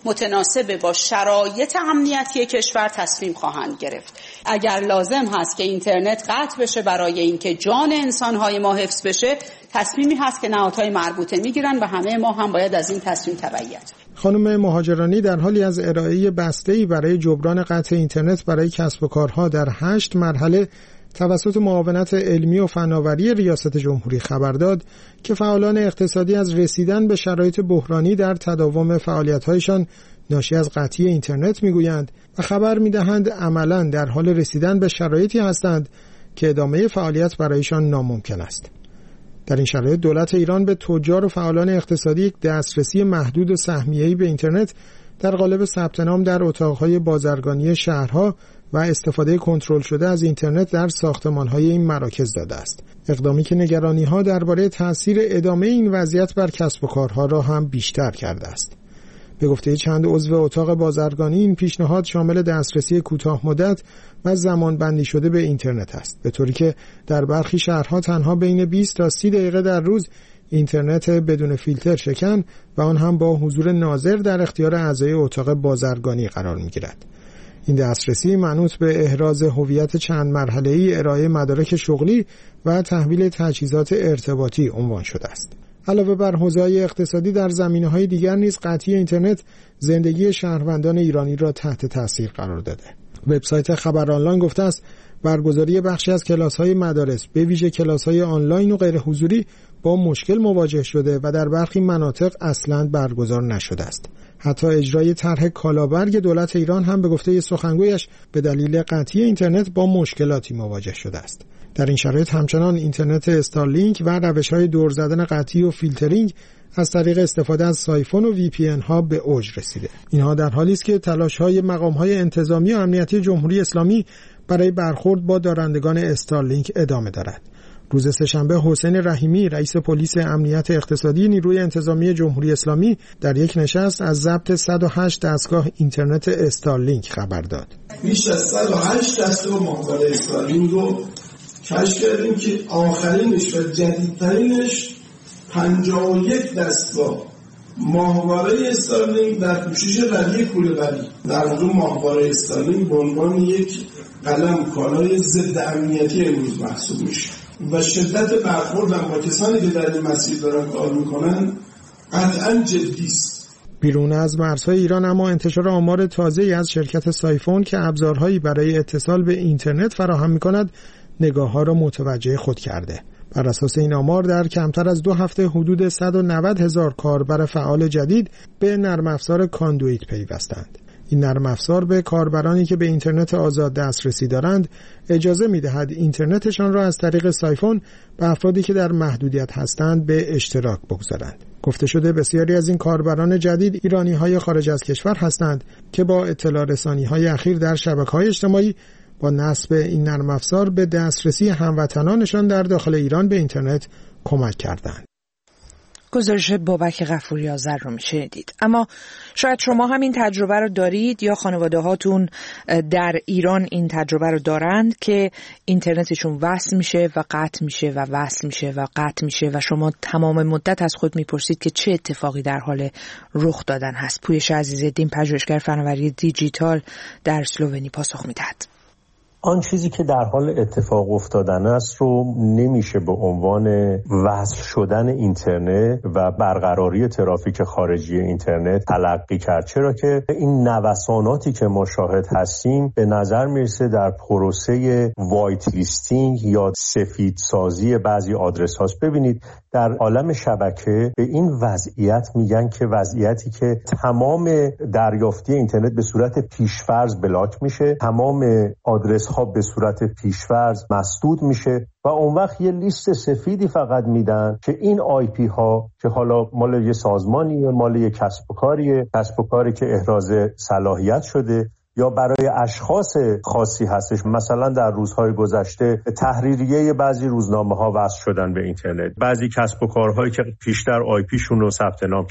متناسب با شرایط امنیتی کشور تصمیم خواهند گرفت. اگر لازم هست که اینترنت قطع بشه برای اینکه جان انسان‌های ما حفظ بشه، تصمیمی هست که نهادهای مربوطه میگیرن و همه ما هم باید از این تصمیم تبعیت. خانم مهاجرانی در حالی از ارائه بسته‌ای برای جبران قطع اینترنت برای کسب و کارها در 8 مرحله توسط معاونت علمی و فناوری ریاست جمهوری خبر داد که فعالان اقتصادی از رسیدن به شرایط بحرانی در تداوم فعالیت‌هایشان ناشی از قطعی اینترنت میگویند و خبر میدهند عملاً در حال رسیدن به شرایطی هستند که ادامه فعالیت برایشان ناممکن است. در این شرایط دولت ایران به تجار و فعالان اقتصادی یک دسترسی محدود و سهمیه‌ای به اینترنت در قالب ثبت نام در اتاق‌های بازرگانی شهرها و استفاده کنترل شده از اینترنت در ساختمان‌های این مراکز داده است. اقدامی که نگرانی‌ها درباره تأثیر ادامه این وضعیت بر کسب و کارها را هم بیشتر کرده است. به گفته چند عضو اتاق بازرگانی این پیشنهاد شامل دسترسی کوتاه مدت و زمان بندی شده به اینترنت است، به طوری که در برخی شهرها تنها بین 20 تا 30 دقیقه در روز اینترنت بدون فیلتر شکن و آن هم با حضور ناظر در اختیار اعضای اتاق بازرگانی قرار می‌گیرد. این دسترسی منوط به احراز هویت چند مرحله‌ای، ارائه مدارک شغلی و تحویل تجهیزات ارتباطی عنوان شده است. علاوه بر حوزه‌های اقتصادی در زمینه‌های دیگر نیز قطعی اینترنت زندگی شهروندان ایرانی را تحت تاثیر قرار داده. وبسایت خبر آنلاین گفته است برگزاری بخشی از کلاس‌های مدارس به ویژه کلاس‌های آنلاین و غیر حضوری با مشکل مواجه شده و در برخی مناطق اصلاً برگزار نشده است. حتی اجرای طرح کالابرگ دولت ایران هم به گفته سخنگویش به دلیل قطعی اینترنت با مشکلاتی مواجه شده است. در این شرایط همچنان اینترنت استارلینک و روش‌های دور زدن قطعی و فیلترینگ از طریق استفاده از سایفون و وی پی ان ها به اوج رسیده. اینها در حالی است که تلاش‌های مقام‌های انتظامی و امنیتی جمهوری اسلامی برای برخورد با دارندگان استارلینک ادامه دارد. روز سه‌شنبه حسین رحیمی رئیس پلیس امنیت اقتصادی نیروی انتظامی جمهوری اسلامی در یک نشست از ضبط 108 دستگاه اینترنت استارلینک خبر داد. بیش از 108 دستگاه ماهواره استارلینک رو کشف کردیم که آخرینش و جدیدترینش 51 دستگاه ماهواره استارلینک در پوشش ردیه کوله‌بری. در واقع ماهواره استارلینک به عنوان یک قلم کالای ضد امنیتی امروز محسوب میشه و شدت برخورد با کسانی که در این مسیر دارن کار میکنن قطعاً جدی است. بیرون از مرزهای ایران اما انتشار آمار تازه‌ای از شرکت سایفون که ابزارهایی برای اتصال به اینترنت فراهم میکند نگاه‌ها را متوجه خود کرده. بر اساس این آمار در کمتر از 2 هفته حدود 190,000 کاربر فعال جدید به نرم افزار کاندویت پیوستند. این نرم افزار به کاربرانی که به اینترنت آزاد دسترسی دارند اجازه می‌دهد اینترنتشان را از طریق سایفون به افرادی که در محدودیت هستند به اشتراک بگذارند. گفته شده بسیاری از این کاربران جدید ایرانی‌های خارج از کشور هستند که با اطلاع رسانی‌های اخیر در شبکه‌های اجتماعی با نصب این نرم افزار به دسترسی هموطنانشان در داخل ایران به اینترنت کمک کردند. گزارش بابک غفوری آذر رو میشنیدید. اما شاید شما هم این تجربه رو دارید یا خانواده هاتون در ایران این تجربه رو دارند که اینترنتشون وصل میشه و قطع میشه و وصل میشه و قطع میشه و شما تمام مدت از خود میپرسید که چه اتفاقی در حال رخ دادن هست. پویش عزیزالدین پژوهشگر فناوری دیجیتال در اسلوونی پاسخ میدهد. آن چیزی که در حال اتفاق افتادن است رو نمیشه به عنوان وصل شدن اینترنت و برقراری ترافیک خارجی اینترنت تلقی کرد، چرا که این نوساناتی که ما شاهد هستیم به نظر میرسه در پروسه وایت لیستینگ یا سفید سازی بعضی آدرس هاست. ببینید در عالم شبکه به این وضعیت میگن که وضعیتی که تمام دریافتی اینترنت به صورت پیشفرض بلاک میشه، تمام آدرس ها به صورت پیشفرض مسدود میشه و اون وقت یه لیست سفیدی فقط میدن که این آی پی ها که حالا مال یه سازمانیه، مال یه کسب و کاریه، کسب و کاری که احراز صلاحیت شده یا برای اشخاص خاصی هستش. مثلا در روزهای گذشته تحریریه بعضی روزنامه ها وصل شدن به اینترنت، بعضی کسب و کارهایی که پیشتر آی پی شون رو ثبت نام کرده.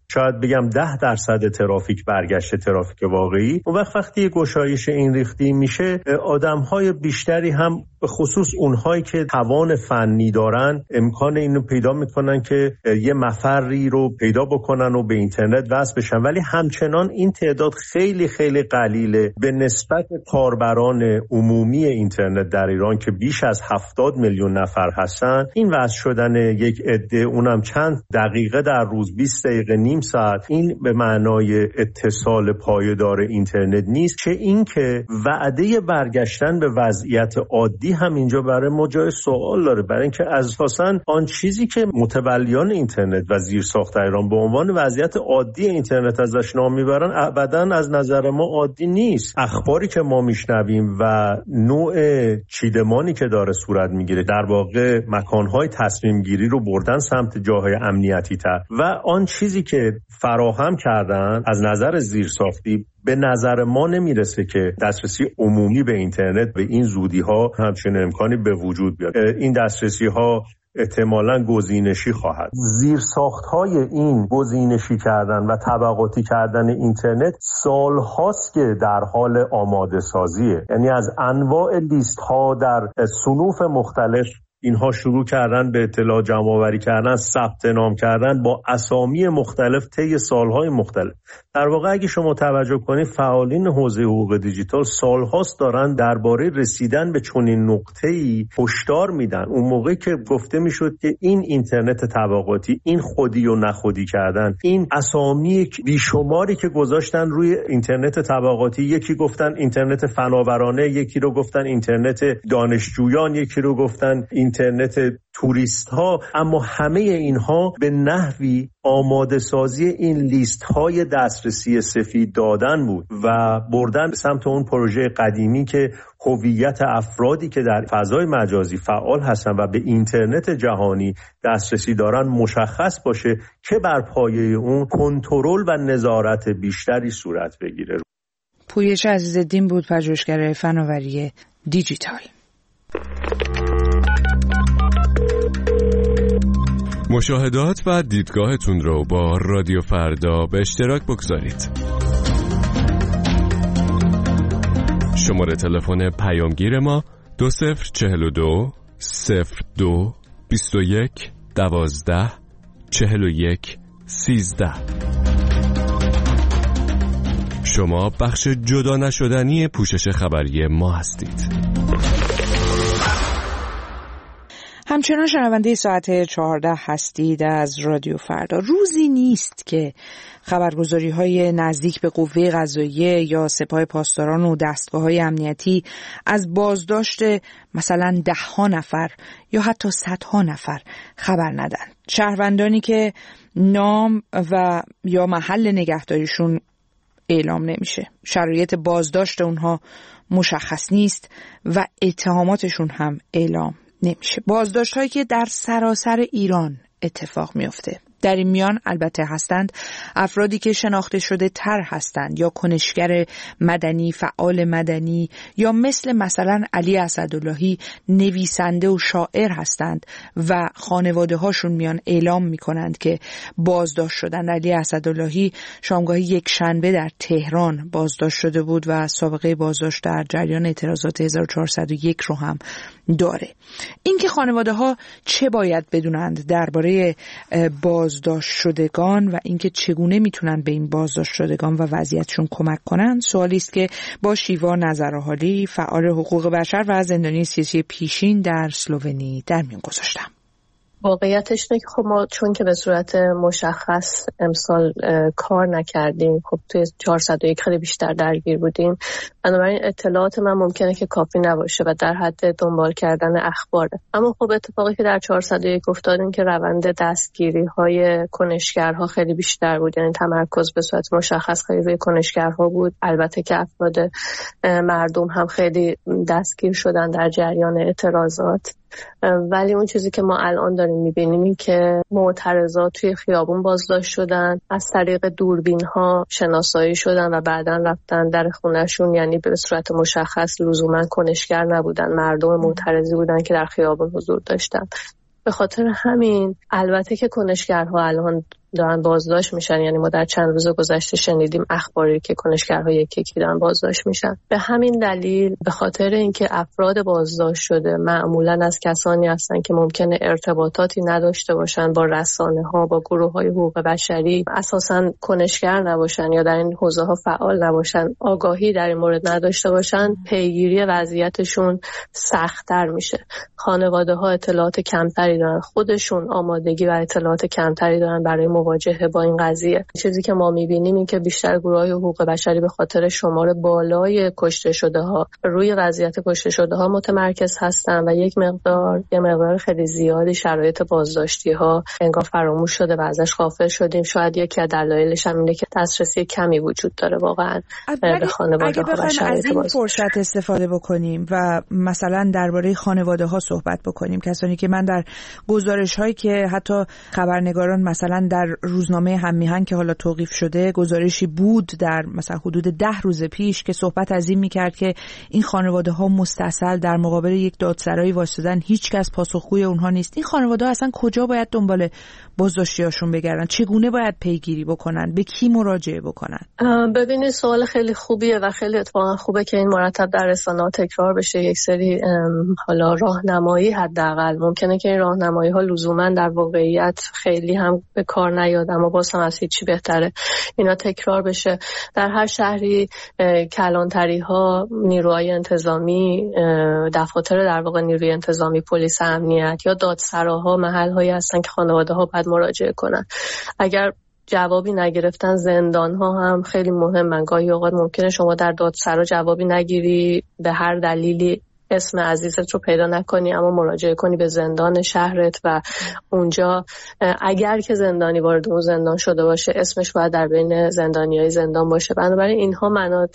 شاید بگم 10% ترافیک برگشت ترافیک واقعی. اون وقتی گشایش این ریختی میشه، آدم‌های بیشتری هم به خصوص اونهایی که توان فنی دارن امکان اینو پیدا میکنن که یه مفری رو پیدا بکنن و به اینترنت وصل بشن، ولی همچنان این تعداد خیلی خیلی قلیله به نسبت کاربران عمومی اینترنت در ایران که بیش از 70 میلیون نفر هستن. این وصل شدن یک عده، اونم چند دقیقه در روز، 20 دقیقه، نیم ساعت، این به معنای اتصال پایدار اینترنت نیست، چه این که وعده برگشتن به وضعیت عادی هم اینجا برای ما جای سوال داره، برای اینکه اساساً آن چیزی که متولیان اینترنت و زیرساخت ایران به عنوان وضعیت عادی اینترنت ازش نام میبرن ابداً از نظر ما عادی نیست. اخباری که ما میشنویم و نوع چیدمانی که داره صورت میگیره، در واقع مکانهای تصمیم گیری رو بردن سمت جاهای امنیتی تر و آن چیزی که فراهم کردن از نظر زیرساختی به نظر ما نمیرسه که دسترسی عمومی به اینترنت به این زودی ها همچنین امکانی به وجود بیاد. این دسترسی ها احتمالاً گزینشی خواهد. زیرساخت‌های این گزینشی کردن و طبقاتی کردن اینترنت سال هاست که در حال آماده سازیه، یعنی از انواع لیست ها در صنوف مختلف اینها شروع کردن به اطلاع جمع آوری کردن، ثبت نام کردن با اسامی مختلف طی سالهای مختلف. در واقع اگه شما توجه کنید فعالین حوزه حقوق دیجیتال سالهاست دارن درباره رسیدن به چنین نقطه‌ای هشدار میدن. اون موقعی که گفته میشد که این اینترنت طبقاتی، این خودی و نخودی کردن، این اسامی بیشماری که گذاشتن روی اینترنت طبقاتی، یکی گفتن اینترنت فناورانه، یکی رو گفتن اینترنت دانشجویان، یکی رو گفتن اینترنت توریست ها، اما همه اینها به نحوی آماده سازی این لیست های دسترسی سفید دادن بود و بردن سمت اون پروژه قدیمی که هویت افرادی که در فضای مجازی فعال هستن و به اینترنت جهانی دسترسی دارن مشخص باشه که بر پایه اون کنترل و نظارت بیشتری صورت بگیره. پویش عزیزالدین بود، پژوهشگر فناوری دیجیتال. مشاهدات و دیدگاهتون رو با رادیو فردا به اشتراک بگذارید. شماره تلفن پیامگیر ما 2042 02 21 12 41 13. شما بخش جدا نشدنی پوشش خبری ما هستید. همچنان شنونده ساعت 14 هستید از رادیو فردا. روزی نیست که خبرگزاری‌های نزدیک به قوه قضاییه یا سپاه پاسداران و دستگاه‌های امنیتی از بازداشت مثلا 10 نفر یا حتی 100 نفر خبر ندن. شهروندانی که نام و یا محل نگهداریشون اعلام نمیشه، شرایط بازداشت اونها مشخص نیست و اتهاماتشون هم اعلام نمیشه. بازداشت هایی که در سراسر ایران اتفاق میفته. در این میان البته هستند افرادی که شناخته شده تر هستند یا کنشگر مدنی، فعال مدنی یا مثلا علی اسداللهی نویسنده و شاعر هستند و خانواده هاشون میان اعلام میکنند که بازداشت شدن. علی اسداللهی شامگاه یک شنبه در تهران بازداشت شده بود و سابقه بازداشت در جریان اعتراضات 1401 رو هم داره. اینکه خانواده ها چه باید بدونند درباره بازداشت شدگان و اینکه چگونه میتونن به این بازداشت شدگان و وضعیتشون کمک کنن، سوالی است که با شیوا نظرحالی، فعال حقوق بشر و زندانی سیاسی پیشین در اسلوونی در میون گذاشتم. واقعیتش اینه که خب ما چون که به صورت مشخص امسال کار نکردیم، خب توی 401 خیلی بیشتر درگیر بودیم، بنابراین اطلاعات من ممکنه که کافی نباشه و در حد دنبال کردن اخباره. اما خب اتفاقی که در 401 افتاد این که روند دستگیری های کنشگرها خیلی بیشتر بود، یعنی تمرکز به صورت مشخص خیلی روی کنشگرها بود. البته که افراد مردم هم خیلی دستگیر شدن در جریان اعتراضات، ولی اون چیزی که ما الان داریم میبینیم این که معترضات توی خیابون بازداشت شدن، از طریق دوربین ها شناسایی شدن و بعداً رفتن در خونهشون، یعنی به صورت مشخص لزوما کنشگر نبودن، مردم معترضی بودن که در خیابون حضور داشتن. به خاطر همین البته که کنشگرها الان دارن بازداشت میشن. یعنی ما در چند روز گذشته شنیدیم اخباری که کنشگرهای یکی دارن بازداشت میشن. به همین دلیل، به خاطر اینکه افراد بازداشت شده معمولاً از کسانی هستن که ممکنه ارتباطاتی نداشته باشن با رسانه‌ها، با گروه‌های حقوق بشری، اساساً کنشگر نباشن یا در این حوزه‌ها فعال نباشن، آگاهی در این مورد نداشته باشن، پیگیری وضعیتشون سخت‌تر میشه. خانواده‌ها اطلاعات کمتری دارن، خودشون آمادگی و اطلاعات کمتری دارن برای مواجهه با این قضیه. چیزی که ما می‌بینیم این که بیشتر گروه‌های حقوق بشری به خاطر شمار بالای کشته شده‌ها روی وضعیت کشته شده‌ها متمرکز هستن و یک مقدار خیلی زیادی شرایط بازداشتی‌ها انگار فراموش شده و ازش غافل شدیم. شاید یکی از دلایلش هم اینه که دسترسی کمی وجود داره واقعا به خانواده‌ها و شرایط از این فرصت استفاده بکنیم و مثلا درباره خانواده‌ها صحبت بکنیم. کسانی که من در گزارش‌هایی که حتی خبرنگاران مثلا در روزنامه هم‌میهن که حالا توقیف شده گزارشی بود در مثلا حدود 10 روز پیش که صحبت از این می‌کرد که این خانواده‌ها مستاصل در مقابل یک دادسرایی وایسادن، هیچ کس پاسخگوی اونها نیست. این خانواده‌ها اصلا کجا باید دنبال بازداشتیاشون بگردن؟ چگونه باید پیگیری بکنن؟ به کی مراجعه بکنن؟ ببینید سوال خیلی خوبیه و خیلی اتفاقا خوبه که این مرتب در رسانه‌ها تکرار بشه. یک سری حالا راهنمایی، حداقل ممکنه که این راهنمایی‌ها لزوما در واقعیت خیلی هم به کار نیاد، اما باز هم از هیچی بهتره اینا تکرار بشه. در هر شهری کلانتری‌ها، نیروهای انتظامی، دفاتر در واقع نیروی انتظامی، پلیس، امنیت یا دادسراها محل‌هایی هستن که خانواده‌ها باید مراجعه کنن. اگر جوابی نگرفتن، زندان‌ها هم خیلی مهمن. گاهی اوقات ممکنه شما در دادسرا جوابی نگیری، به هر دلیلی اسم عزیزت رو پیدا نکنی، اما مراجعه کنی به زندان شهرت و اونجا اگر که زندانی وارد اون زندان شده باشه اسمش باید در بین زندانیای زندان باشه. بنابراین اینها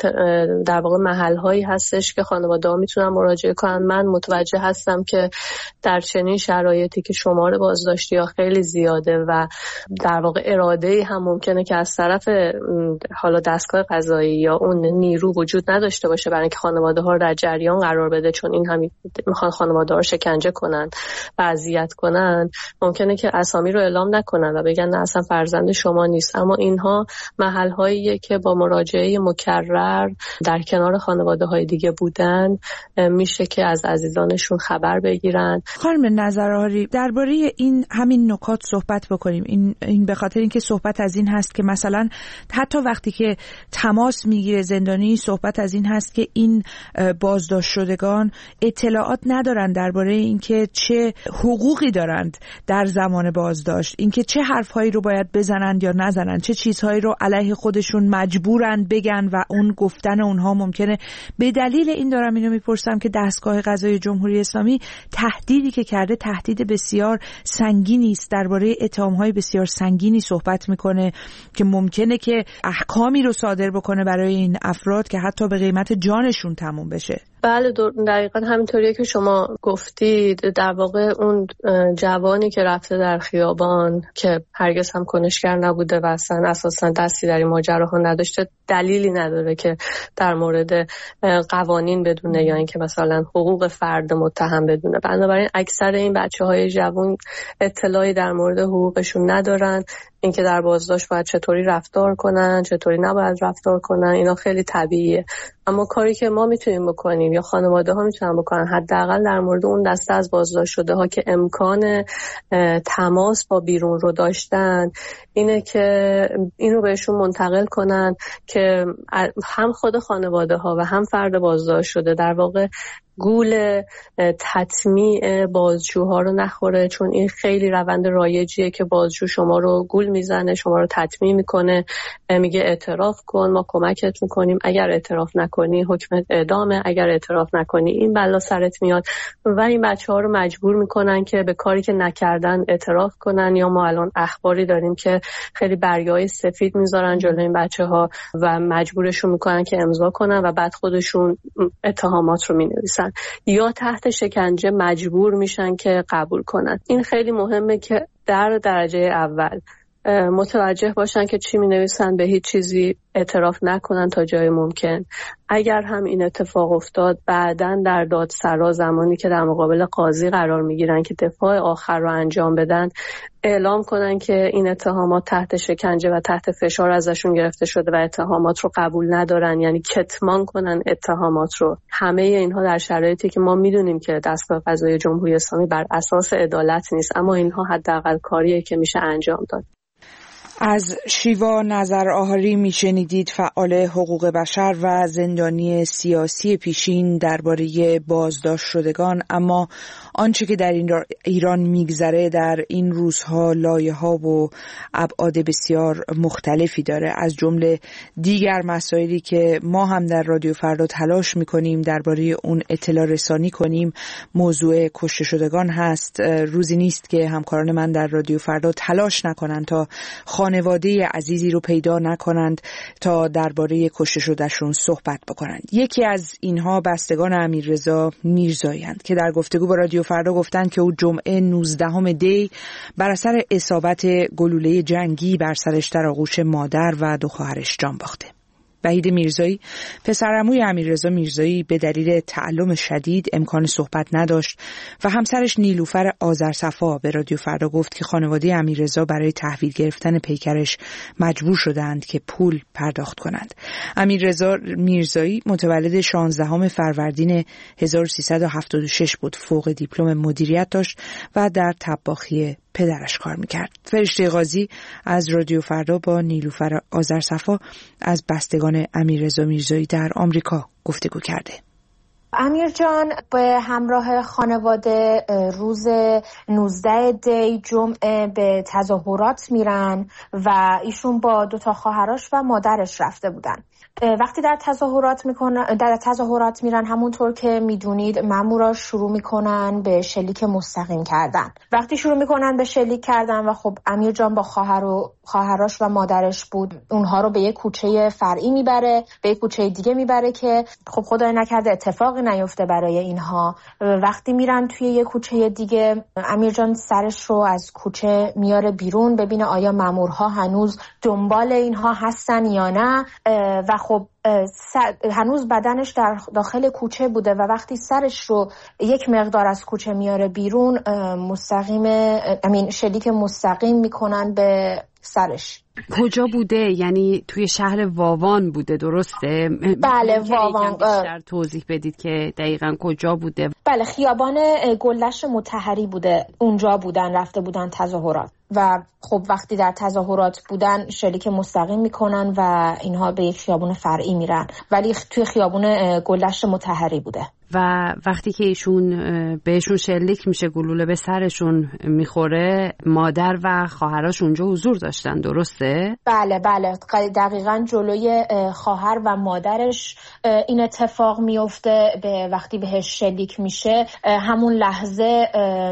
در واقع محل‌هایی هستش که خانواده‌ها میتونن مراجعه کنن. من متوجه هستم که در چنین شرایطی که شمار بازداشتی‌ها خیلی زیاده و در واقع اراده‌ای هم ممکنه که از طرف حالا دستگاه قضایی یا اون نیرو وجود نداشته باشه برای اینکه خانواده‌ها رو در جریان قرار بده، چون این هم میخوان خانواده‌ها رو شکنجه کنن و اذیت کنن، ممکنه که اسامی رو اعلام نکنن و بگن نه اصلا فرزند شما نیست. اما اینها محل‌هاییه که با مراجعه مکرر در کنار خانواده‌های دیگه بودن میشه که از عزیزانشون خبر بگیرن. خانم نظرآری، درباره این همین نکات صحبت بکنیم. این به خاطر اینکه صحبت از این هست که مثلا حتی وقتی که تماس میگیره زندانی، صحبت از این هست که این بازداشت شدگان اطلاعات ندارن درباره اینکه چه حقوقی دارند در زمان بازداشت، اینکه چه حرفهایی رو باید بزنند یا نزنند، چه چیزهایی رو علیه خودشون مجبورن بگن و اون گفتن اونها ممکنه. به دلیل این دارم اینو میپرسم که دستگاه قضایی جمهوری اسلامی تهدیدی که کرده تهدید بسیار سنگینی است، درباره اتهام‌های بسیار سنگینی صحبت میکنه که ممکنه که احکامی رو صادر بکنه برای این افراد که حتی به قیمت جانشون تموم بشه. بله دقیقاً همینطوریه که شما گفتید. در واقع اون جوانی که رفته در خیابان که هرگز هم کنشگر نبوده و اساساً دستی در این ماجراها نداشته، دلیلی نداره که در مورد قوانین بدونه یا اینکه مثلا حقوق فرد متهم بدونه. بنابراین اکثر این بچه‌های جوان اطلاعی در مورد حقوقشون ندارن، اینکه در بازداشت باید چطوری رفتار کنن، چطوری نباید رفتار کنن، اینا خیلی طبیعیه. اما کاری که ما میتونیم بکنیم یا خانواده‌ها میتونن بکنن، حداقل در مورد اون دسته از بازداشت شده ها که امکان تماس با بیرون رو داشتن، اینه که اینو بهشون منتقل کنن که هم خود خانواده‌ها و هم فرد بازداشت شده در واقع گول تطمیع بازجوها رو نخوره، چون این خیلی روند رایجیه که بازجو شما رو گول میزنه، شما رو تطمیع میکنه، میگه اعتراف کن ما کمکت میکنیم، اگر اعتراف نکنی حکم اعدامه، اگر اعتراف نکنی این بلا سرت میاد و این بچه‌ها رو مجبور میکنن که به کاری که نکردن اعتراف کنن. یا ما الان اخباری داریم که خیلی برگه‌های سفید میذارن جلوی این بچه‌ها و مجبورشون میکنن که امضا کنن و بعد خودشون اتهامات رو مینویسن یا تحت شکنجه مجبور میشن که قبول کنن. این خیلی مهمه که در درجه اول متوجه باشن که چی مینویسن به هیچ چیزی اعتراف نکنن تا جای ممکن. اگر هم این اتفاق افتاد بعداً در دادسرا زمانی که در مقابل قاضی قرار میگیرن که دفاع آخر رو انجام بدن اعلام کنن که این اتهامات تحت شکنجه و تحت فشار ازشون گرفته شده و اتهامات رو قبول ندارن، یعنی کتمان کنن اتهامات رو. همه اینها در شرایطی که ما میدونیم که دستگاه قضایی جمهوری اسلامی بر اساس عدالت نیست، اما اینها حداقل کاریه که میشه انجام داد. از شیوا نظر آهاری میشنیدید، فعال حقوق بشر و زندانی سیاسی پیشین درباره بازداشت شدگان. اما آنچه که در ایران میگذره در این روزها لایه‌ها و ابعاد بسیار مختلفی داره، از جمله دیگر مسائلی که ما هم در رادیو فردا تلاش میکنیم درباره اون اطلاع رسانی کنیم. موضوع کشته شدگان هست. روزی نیست که همکاران من در رادیو فردا تلاش نکنند تا خانواده عزیزی رو پیدا نکنند تا درباره کشته شدهشون صحبت بکنند. یکی از اینها بستگان امیررضا میرزایی اند که در گفتگو با رادیو فردا گفتند که او جمعه 19 دی بر اثر اصابت گلوله جنگی بر سرش در آغوش مادر و 2 خواهرش جان باخته. وحید میرزایی پسرعموی امیررضا میرزایی به دلیل تعلم شدید امکان صحبت نداشت و همسرش نیلوفر آذرصفا به رادیو فردا گفت که خانواده امیررضا برای تحویل گرفتن پیکرش مجبور شدند که پول پرداخت کنند. امیررضا میرزایی متولد 16 فروردین 1376 بود. فوق دیپلم مدیریت داشت و در طباخی پدرش کار میکرد. فرشته قاضی از رادیو فردا با نیلوفر آذرصفا از بستگان امیررضا میرزایی در آمریکا گفتگو کرده. امیر جان به همراه خانواده روز 19 دی جمعه به تظاهرات میرن و ایشون با 2 خواهرش و مادرش رفته بودن. وقتی در تظاهرات میرن همونطور که میدونید مامورا شروع میکنن به شلیک مستقیم کردن. وقتی شروع میکنن به شلیک کردن و خب امیر جان با خواهرش و مادرش بود، اونها رو به یک کوچه فرعی میبره، به یک کوچه دیگه میبره که خب خدای نکرده اتفاقی نیفته برای اینها. وقتی میرن توی یک کوچه دیگه امیر جان سرش رو از کوچه میاره بیرون ببینه آیا مامورها هنوز دنبال اینها هستن یا نه و خب هنوز بدنش در داخل کوچه بوده و وقتی سرش رو یک مقدار از کوچه میاره بیرون شلیک مستقیم میکنن به سرش. کجا بوده؟ یعنی توی شهر واوان بوده، درسته؟ بله واوان. بیشتر توضیح بدید که دقیقاً کجا بوده؟ بله خیابان گلش مطهری بوده، اونجا بودن، رفته بودن تظاهرات و خب وقتی در تظاهرات بودن شلیک مستقیم میکنن و اینها به یک خیابون فرعی میرن، ولی توی خیابون گلش مطهری بوده. و وقتی که ایشون بهشون شلیک میشه، گلوله به سرشون میخوره، مادر و خواهرش اونجا حضور داشتن، درسته؟ بله دقیقاً جلوی خواهر و مادرش این اتفاق میفته. وقتی بهش شلیک میشه همون لحظه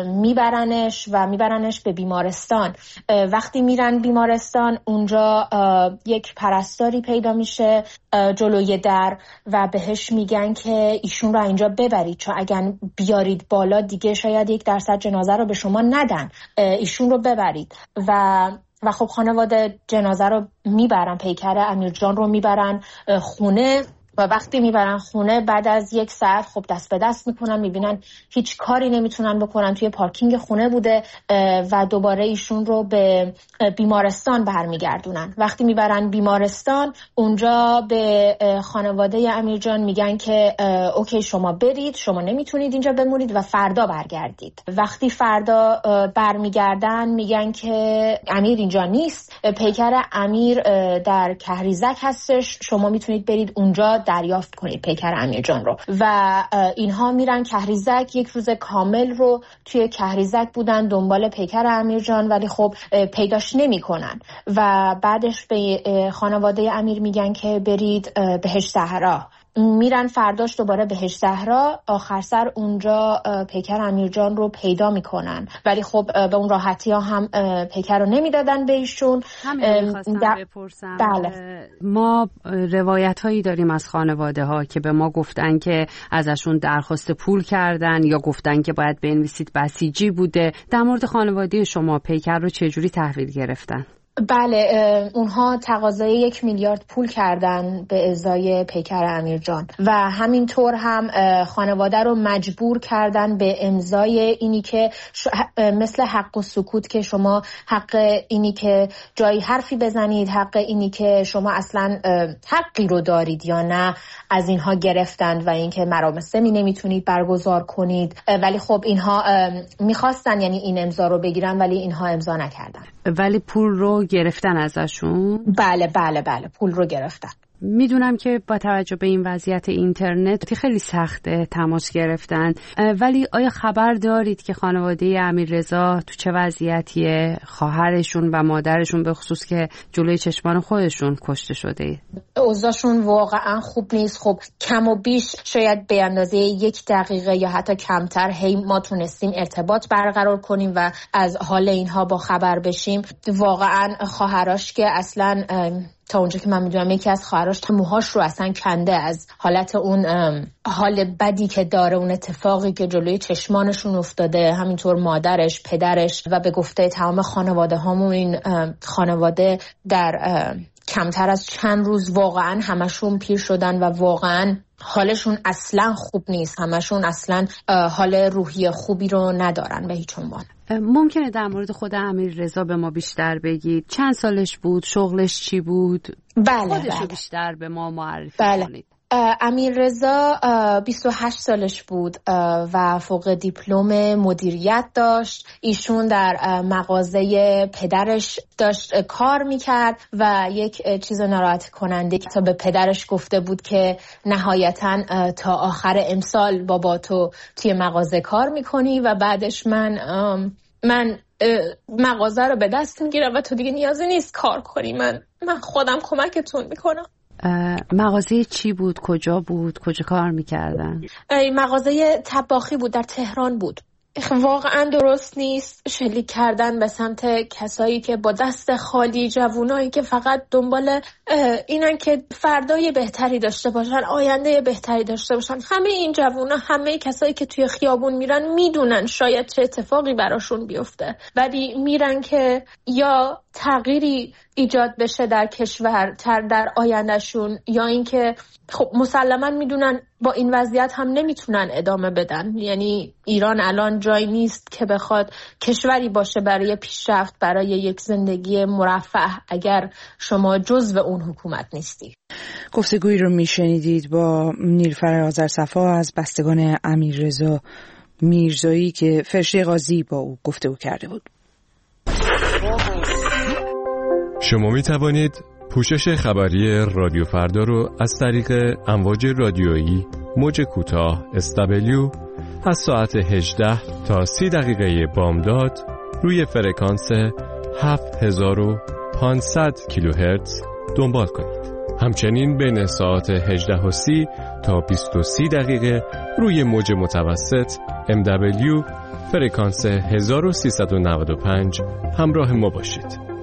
میبرنش به بیمارستان. وقتی میرن بیمارستان اونجا یک پرستاری پیدا میشه جلوی در و بهش میگن که ایشون رو اینجا ببرید، چون اگر بیارید بالا دیگه شاید 1% جنازه رو به شما ندن، ایشون رو ببرید. و خب خانواده جنازه رو میبرن، پیکر امیر جان رو میبرن خونه و وقتی میبرن خونه بعد از 1 ساعت خب دست به دست میکنن، میبینن هیچ کاری نمیتونن بکنن، توی پارکینگ خونه بوده و دوباره ایشون رو به بیمارستان برمیگردونن. وقتی میبرن بیمارستان اونجا به خانواده امیر جان میگن که اوکی شما برید، شما نمیتونید اینجا بمونید و فردا برگردید. وقتی فردا برمیگردن میگن که امیر اینجا نیست، پیکر امیر در کهریزک هستش، شما میتونید برید اونجا دریافت کنید پیکر امیر جان رو. و اینها میرن کهریزک، 1 روز کامل رو توی کهریزک بودن دنبال پیکر امیر جان، ولی خب پیداش نمی کنن و بعدش به خانواده امیر میگن که برید بهشت زهرا. میرن فرداش دوباره بهشت زهرا، آخر سر اونجا پیکر امیر جان رو پیدا میکنن، ولی خب به اون راحتی ها هم پیکر رو نمیدادن به ایشون. بپرسم. بله. ما روایت هایی داریم از خانواده ها که به ما گفتن که ازشون درخواست پول کردن یا گفتن که باید بنویسید بسیجی بوده. در مورد خانواده شما پیکر رو چجوری تحویل گرفتن؟ بله، اونها تقاضای 1 میلیارد پول کردن به ازای پیکر امیرجان و همینطور هم خانواده رو مجبور کردن به امضای اینی که مثل حق و سکوت که شما حق اینی که جایی حرفی بزنید، حق اینی که شما اصلا حقی رو دارید یا نه، از اینها گرفتند و اینکه مراسمی نمیتونید برگزار کنید. ولی خب اینها میخواستن یعنی این امضا رو بگیرن ولی اینها امضا نکردن. ولی پول رو گرفتن ازشون؟ بله پول رو گرفتن. میدونم که با توجه به این وضعیت اینترنت خیلی سخته تماس گرفتن، ولی آیا خبر دارید که خانواده امیررضا تو چه وضعیتیه؟ خواهرشون و مادرشون به خصوص که جلوی چشمان خودشون کشته شده. اوضاعشون واقعا خوب نیست. خب کم و بیش شاید به اندازه 1 دقیقه یا حتی کمتر ما تونستیم ارتباط برقرار کنیم و از حال اینها با خبر بشیم. واقعا خواهراش که اصلا تا اونجا که من میدونم یکی از خواهراش تا موهاش رو اصلا کنده از حالت اون حال بدی که داره، اون اتفاقی که جلوی چشمانشون افتاده. همینطور مادرش، پدرش و به گفته تمام خانواده هامون این خانواده در کمتر از چند روز واقعا همشون پیر شدن و واقعا حالشون اصلا خوب نیست. همشون اصلا حال روحی خوبی رو ندارن به هیچ عنوان. ممکنه در مورد خود امیررضا به ما بیشتر بگید؟ چند سالش بود؟ شغلش چی بود؟ خودشو بیشتر به ما معرفی کنید. امیررضا 28 سالش بود و فوق دیپلم مدیریت داشت. ایشون در مغازه پدرش داشت کار میکرد و یک چیز ناراحت کننده که تا به پدرش گفته بود که نهایتاً تا آخر امسال بابا تو توی مغازه کار میکنی و بعدش من مغازه رو به دست میگیرم و تو دیگه نیازی نیست کار کنی، من خودم کمکتون میکنم. مغازه چی بود؟ کجا بود؟ کجا کار میکردن؟ مغازه طباخی بود، در تهران بود. واقعا درست نیست شلیک کردن به سمت کسایی که با دست خالی، جوونایی که فقط دنبال اینن که فردای بهتری داشته باشن، آینده بهتری داشته باشن. همه این جوونا، همه کسایی که توی خیابون میرن میدونن شاید چه اتفاقی براشون بیفته، ولی میرن که یا تغییری ایجاد بشه در کشور در آیندهشون، یا اینکه خب مسلما میدونن با این وضعیت هم نمیتونن ادامه بدن. یعنی ایران الان جایی نیست که بخواد کشوری باشه برای پیشرفت، برای یک زندگی مرفه اگر شما جزو اون حکومت نیستی. گفتگویی رو میشنیدید با نیلوفر آذرصفا از بستگان امیررضا میرزایی که فرشته قاضی با او گفتگو کرده بود. شما می توانید پوشش خبری رادیو فردا رو از طریق امواج رادیویی موج کوتاه SW از ساعت 18 تا 30 دقیقه بامداد روی فرکانس 7500 کیلوهرتز دنبال کنید. همچنین بین ساعت 18:30 تا 20:30 دقیقه روی موج متوسط MW فرکانس 1395 همراه ما باشید.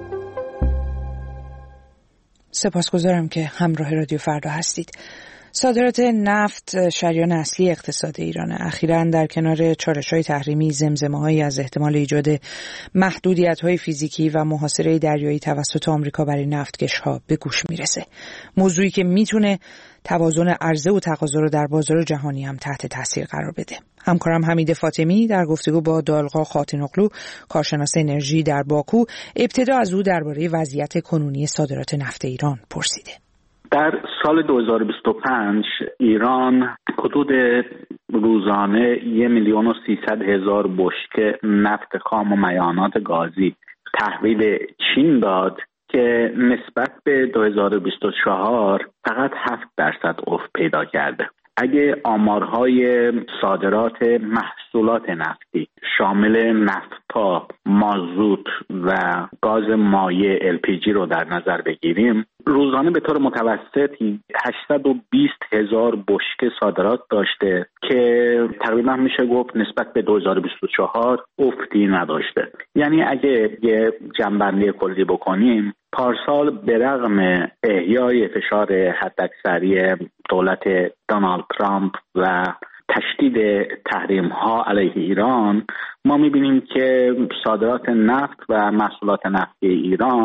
سپاسگزارم که همراه رادیو فردا هستید. صادرات نفت شریان اصلی اقتصاد ایران. اخیراً در کنار چالش‌های تحریمی زمزمه‌هایی از احتمال ایجاد محدودیت‌های فیزیکی و محاصره دریایی توسط آمریکا برای نفتکش‌ها به گوش میرسه. موضوعی که میتونه توازن عرضه و تقاضا رو در بازار جهانی هم تحت تاثیر قرار بده. همکارم حمید فاطمی در گفتگو با دالقا خاتنوغلو، کارشناس انرژی در باکو، ابتدا از او درباره وضعیت کنونی صادرات نفت ایران پرسیده. در سال 2025 ایران حدود روزانه 1,300,000 بشکه نفت خام و مایعات گازی تحویل چین داد که نسبت به 2024 فقط 7% افت پیدا کرده. اگه آمارهای صادرات محصولات نفتی شامل نفتا، مازوت و گاز مایع LPG رو در نظر بگیریم، روزانه به طور متوسط 820,000 بشکه صادرات داشته که تقریبا میشه گفت نسبت به 2024 افتی نداشته. یعنی اگه یه جمع‌بندی کلی بکنیم، پارسال به رغم احیای فشار حداکثری دولت دونالد ترامپ و تشدید تحریم‌ها علیه ایران، ما می‌بینیم که صادرات نفت و محصولات نفتی ایران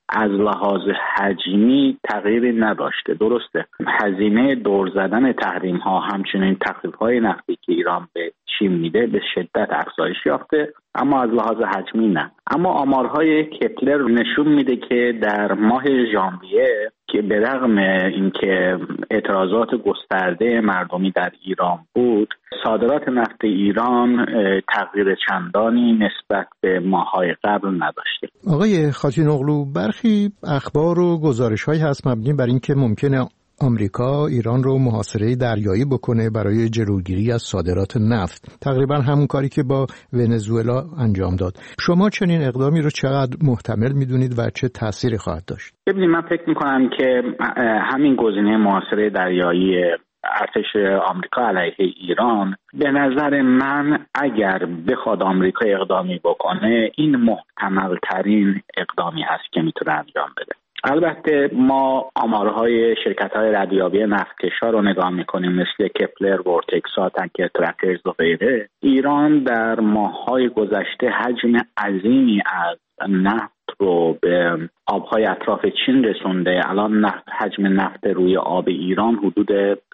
از لحاظ حجمی تغییری نداشته. درسته هزینه دور زدن تحریم ها همچنین تخفیف های نفتی که ایران به چین میده به شدت افزایش یافته، اما از لحاظ حجمی نه. اما آمارهای کپلر نشون میده که در ماه ژانویه که به رغم اینکه اعتراضات گسترده مردمی در ایران بود، صادرات نفت ایران تغییر چندانی نسبت به ماه‌های قبل نداشته. آقای خاتی‌نوغلو، برخی اخبار و گزارش‌هایی هست مبنی بر اینکه ممکنه آمریکا ایران رو محاصره دریایی بکنه برای جلوگیری از صادرات نفت، تقریبا همون کاری که با ونزوئلا انجام داد. شما چنین اقدامی رو چقدر محتمل میدونید و چه تأثیری خواهد داشت؟ ببینید، من فکر میکنم که همین گزینه محاصره دریایی ارتش آمریکا علیه ایران، به نظر من اگر بخواد آمریکا اقدامی بکنه این محتمل ترین اقدامی هست که میتونه انجام بده. البته ما آمارهای شرکت‌های ردیابی نفتکش‌ها رو نگاه می‌کنیم مثل کپلر، ورتکسا، تانکر ترکرز و غیره. ایران در ماه‌های گذشته حجم عظیمی از نفت رو به آب‌های اطراف چین رسونده. الان حجم نفت روی آب ایران حدود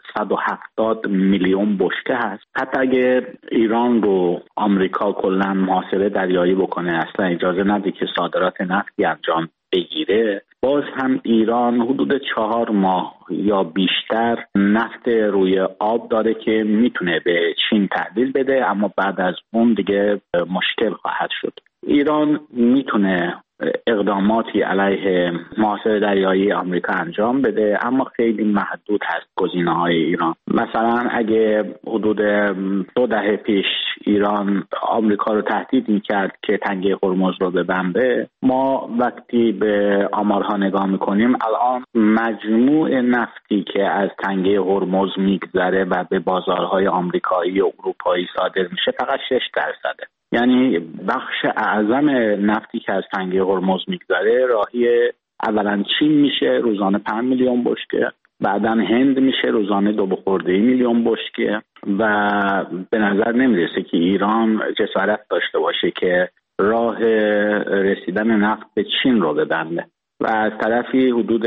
170 میلیون بشکه هست. حتی اگه ایران رو آمریکا کلاً محاصره دریایی بکنه، اصلا اجازه نده که صادرات نفتی انجام بگیره، باز هم ایران حدود 4 ماه یا بیشتر نفت روی آب داره که میتونه به چین تحویل بده، اما بعد از اون دیگه مشکل خواهد شد. ایران میتونه اقداماتی علیه محاصره دریایی آمریکا انجام بده، اما خیلی محدود هست گزینه‌های ایران. مثلا اگه حدود 2 دهه پیش ایران آمریکا رو تهدید میکرد که تنگه هرمز رو ببنده، ما وقتی به آمارها نگاه میکنیم الان مجموع نفتی که از تنگه هرمز میگذره و به بازارهای آمریکایی و اروپایی صادر میشه فقط 6%. یعنی بخش اعظم نفتی که از تنگه هرمز میگذره راهی اولا چین میشه روزانه 5 میلیون بشکه، بعداً هند میشه روزانه 2 میلیون بشکه و به نظر نمیرسه که ایران جسارت داشته باشه که راه رسیدن نفت به چین رو ببنده. و از طرفی حدود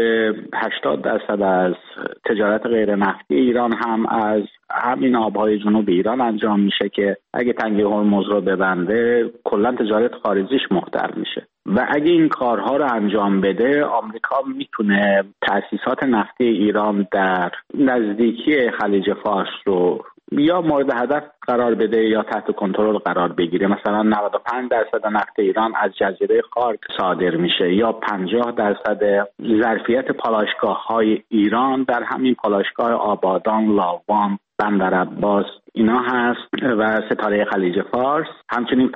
80% از تجارت غیر نفتی ایران هم از همین آبهای جنوب ایران انجام میشه که اگه تنگه هرمز رو ببنده کلا تجارت خارجیش مختل میشه. و اگه این کارها رو انجام بده، آمریکا میتونه تأسیسات نفتی ایران در نزدیکی خلیج فارس رو یا مورد هدف قرار بده یا تحت کنترل قرار بگیره. مثلا 95% نفت ایران از جزیره خارک صادر میشه یا 50% ظرفیت پالایشگاه‌های ایران در همین پالایشگاه آبادان، لاوان، بندر عباس اینا هست و ستاره خلیج فارس. همچنین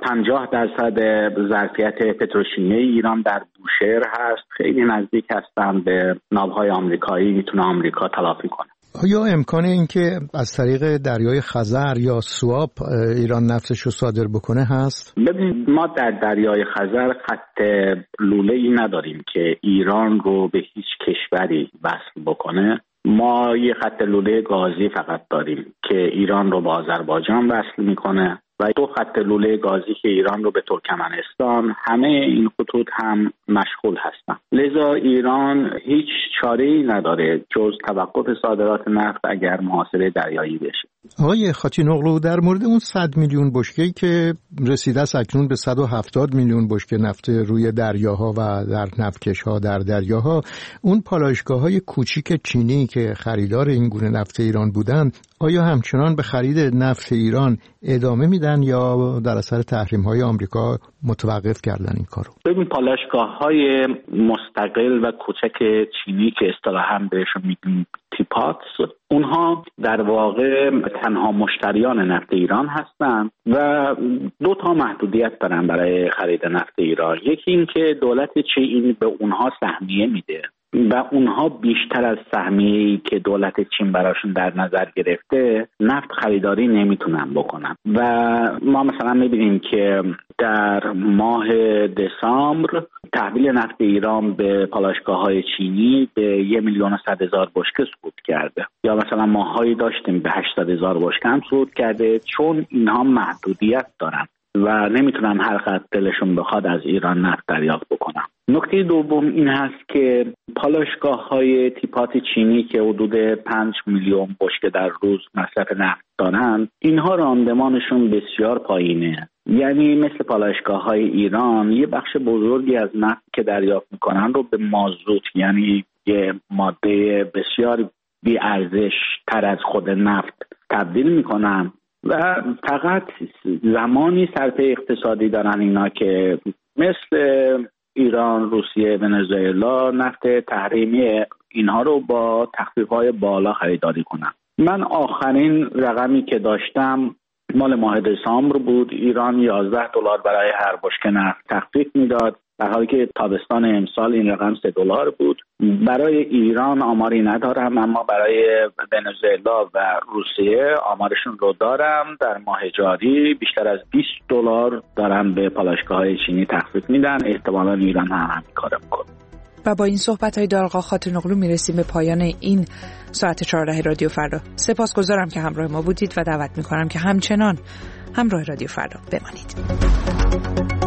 50% ظرفیت پتروشیمی ایران در بوشهر هست. خیلی نزدیک هستن به ناوهای آمریکایی، میتونه آمریکا تلافی کنه. آیا امکان این که از طریق دریای خزر یا سواب ایران نفتش رو صادر بکنه هست؟ ببین، ما در دریای خزر خط لوله‌ای نداریم که ایران رو به هیچ کشوری وصل بکنه. ما یه خط لوله گازی فقط داریم که ایران رو با آذربایجان وصل میکنه و 2 خط لوله گازی که ایران رو به ترکمنستان. همه این خطوط هم مشغول هستن. لذا ایران هیچ چاره‌ای نداره جز توقف صادرات نفت اگر محاصره دریایی بشه. آقای خاتی‌نوغلو، در مورد اون 100 میلیون بشکه‌ای که رسیده است اکنون به 170 میلیون بشکه نفت روی دریاها و در نفتکش‌ها در دریاها، اون پالایشگاه‌های کوچیک چینی که خریدار این گونه نفت ایران بودن، آیا همچنان به خرید نفت ایران ادامه میدن یا در اثر تحریم‌های آمریکا متوقف کردن این کارو؟ ببین، پالایشگاه‌های مستقل و کوچک چینی که اصطلاحاً بهشون میگیم تیپاتس، اونها در واقع تنها مشتریان نفت ایران هستند و 2 تا محدودیت دارن برای خرید نفت ایران. یکی این که دولت چین به اونها سهمیه میده و اونها بیشتر از سهمیه‌ای که دولت چین براشون در نظر گرفته نفت خریداری نمیتونن بکنن. و ما مثلا میبینیم که در ماه دسامبر تحویل نفت ایران به پالایشگاه‌های چینی به 1,100,000 بشکه صعود کرده، یا مثلا ماهایی داشتیم به 80,000 بشکه هم صعود کرده، چون اینها محدودیت دارن و نمیتونن هر وقت دلشون بخواد از ایران نفت دریافت بکنن. نکته دوم این هست که پالایشگاه‌های تیپات چینی که حدود 5 میلیون بشکه در روز مصرف نفت دارن، اینها راندمانشون بسیار پایینه. یعنی مثل پالایشگاه‌های ایران یه بخش بزرگی از نفت که دریافت میکنن رو به مازوت، یعنی یه ماده بسیار بی ارزش تر از خود نفت تبدیل میکنن و فقط زمانی صرفه اقتصادی دارن اینا که مثل ایران، روسیه، ونزوئلا نفت تحریمی اینها رو با تخفیف‌های بالا خریداری کنن. من آخرین رقمی که داشتم مال ماه دسامبر بود. ایران $11 برای هر بشکه نفت تخفیف میداد، در حالی که تابستان امسال این رقم $3 بود. برای ایران آماری ندارم، اما برای ونزوئلا و روسیه آمارشون رو دارم. در ماه جاری بیشتر از $20 دارن به پالایشگاه‌های چینی تخفیف میدن. احتمالاً ایران هم همین کارو میکنه. و با این صحبت‌های دارالقا خاطرنقلو میرسیم به پایان این ساعت 14 رادیو فردا. سپاسگزارم که همراه ما بودید و دعوت میکنم که همچنان همراه رادیو فردا بمانید.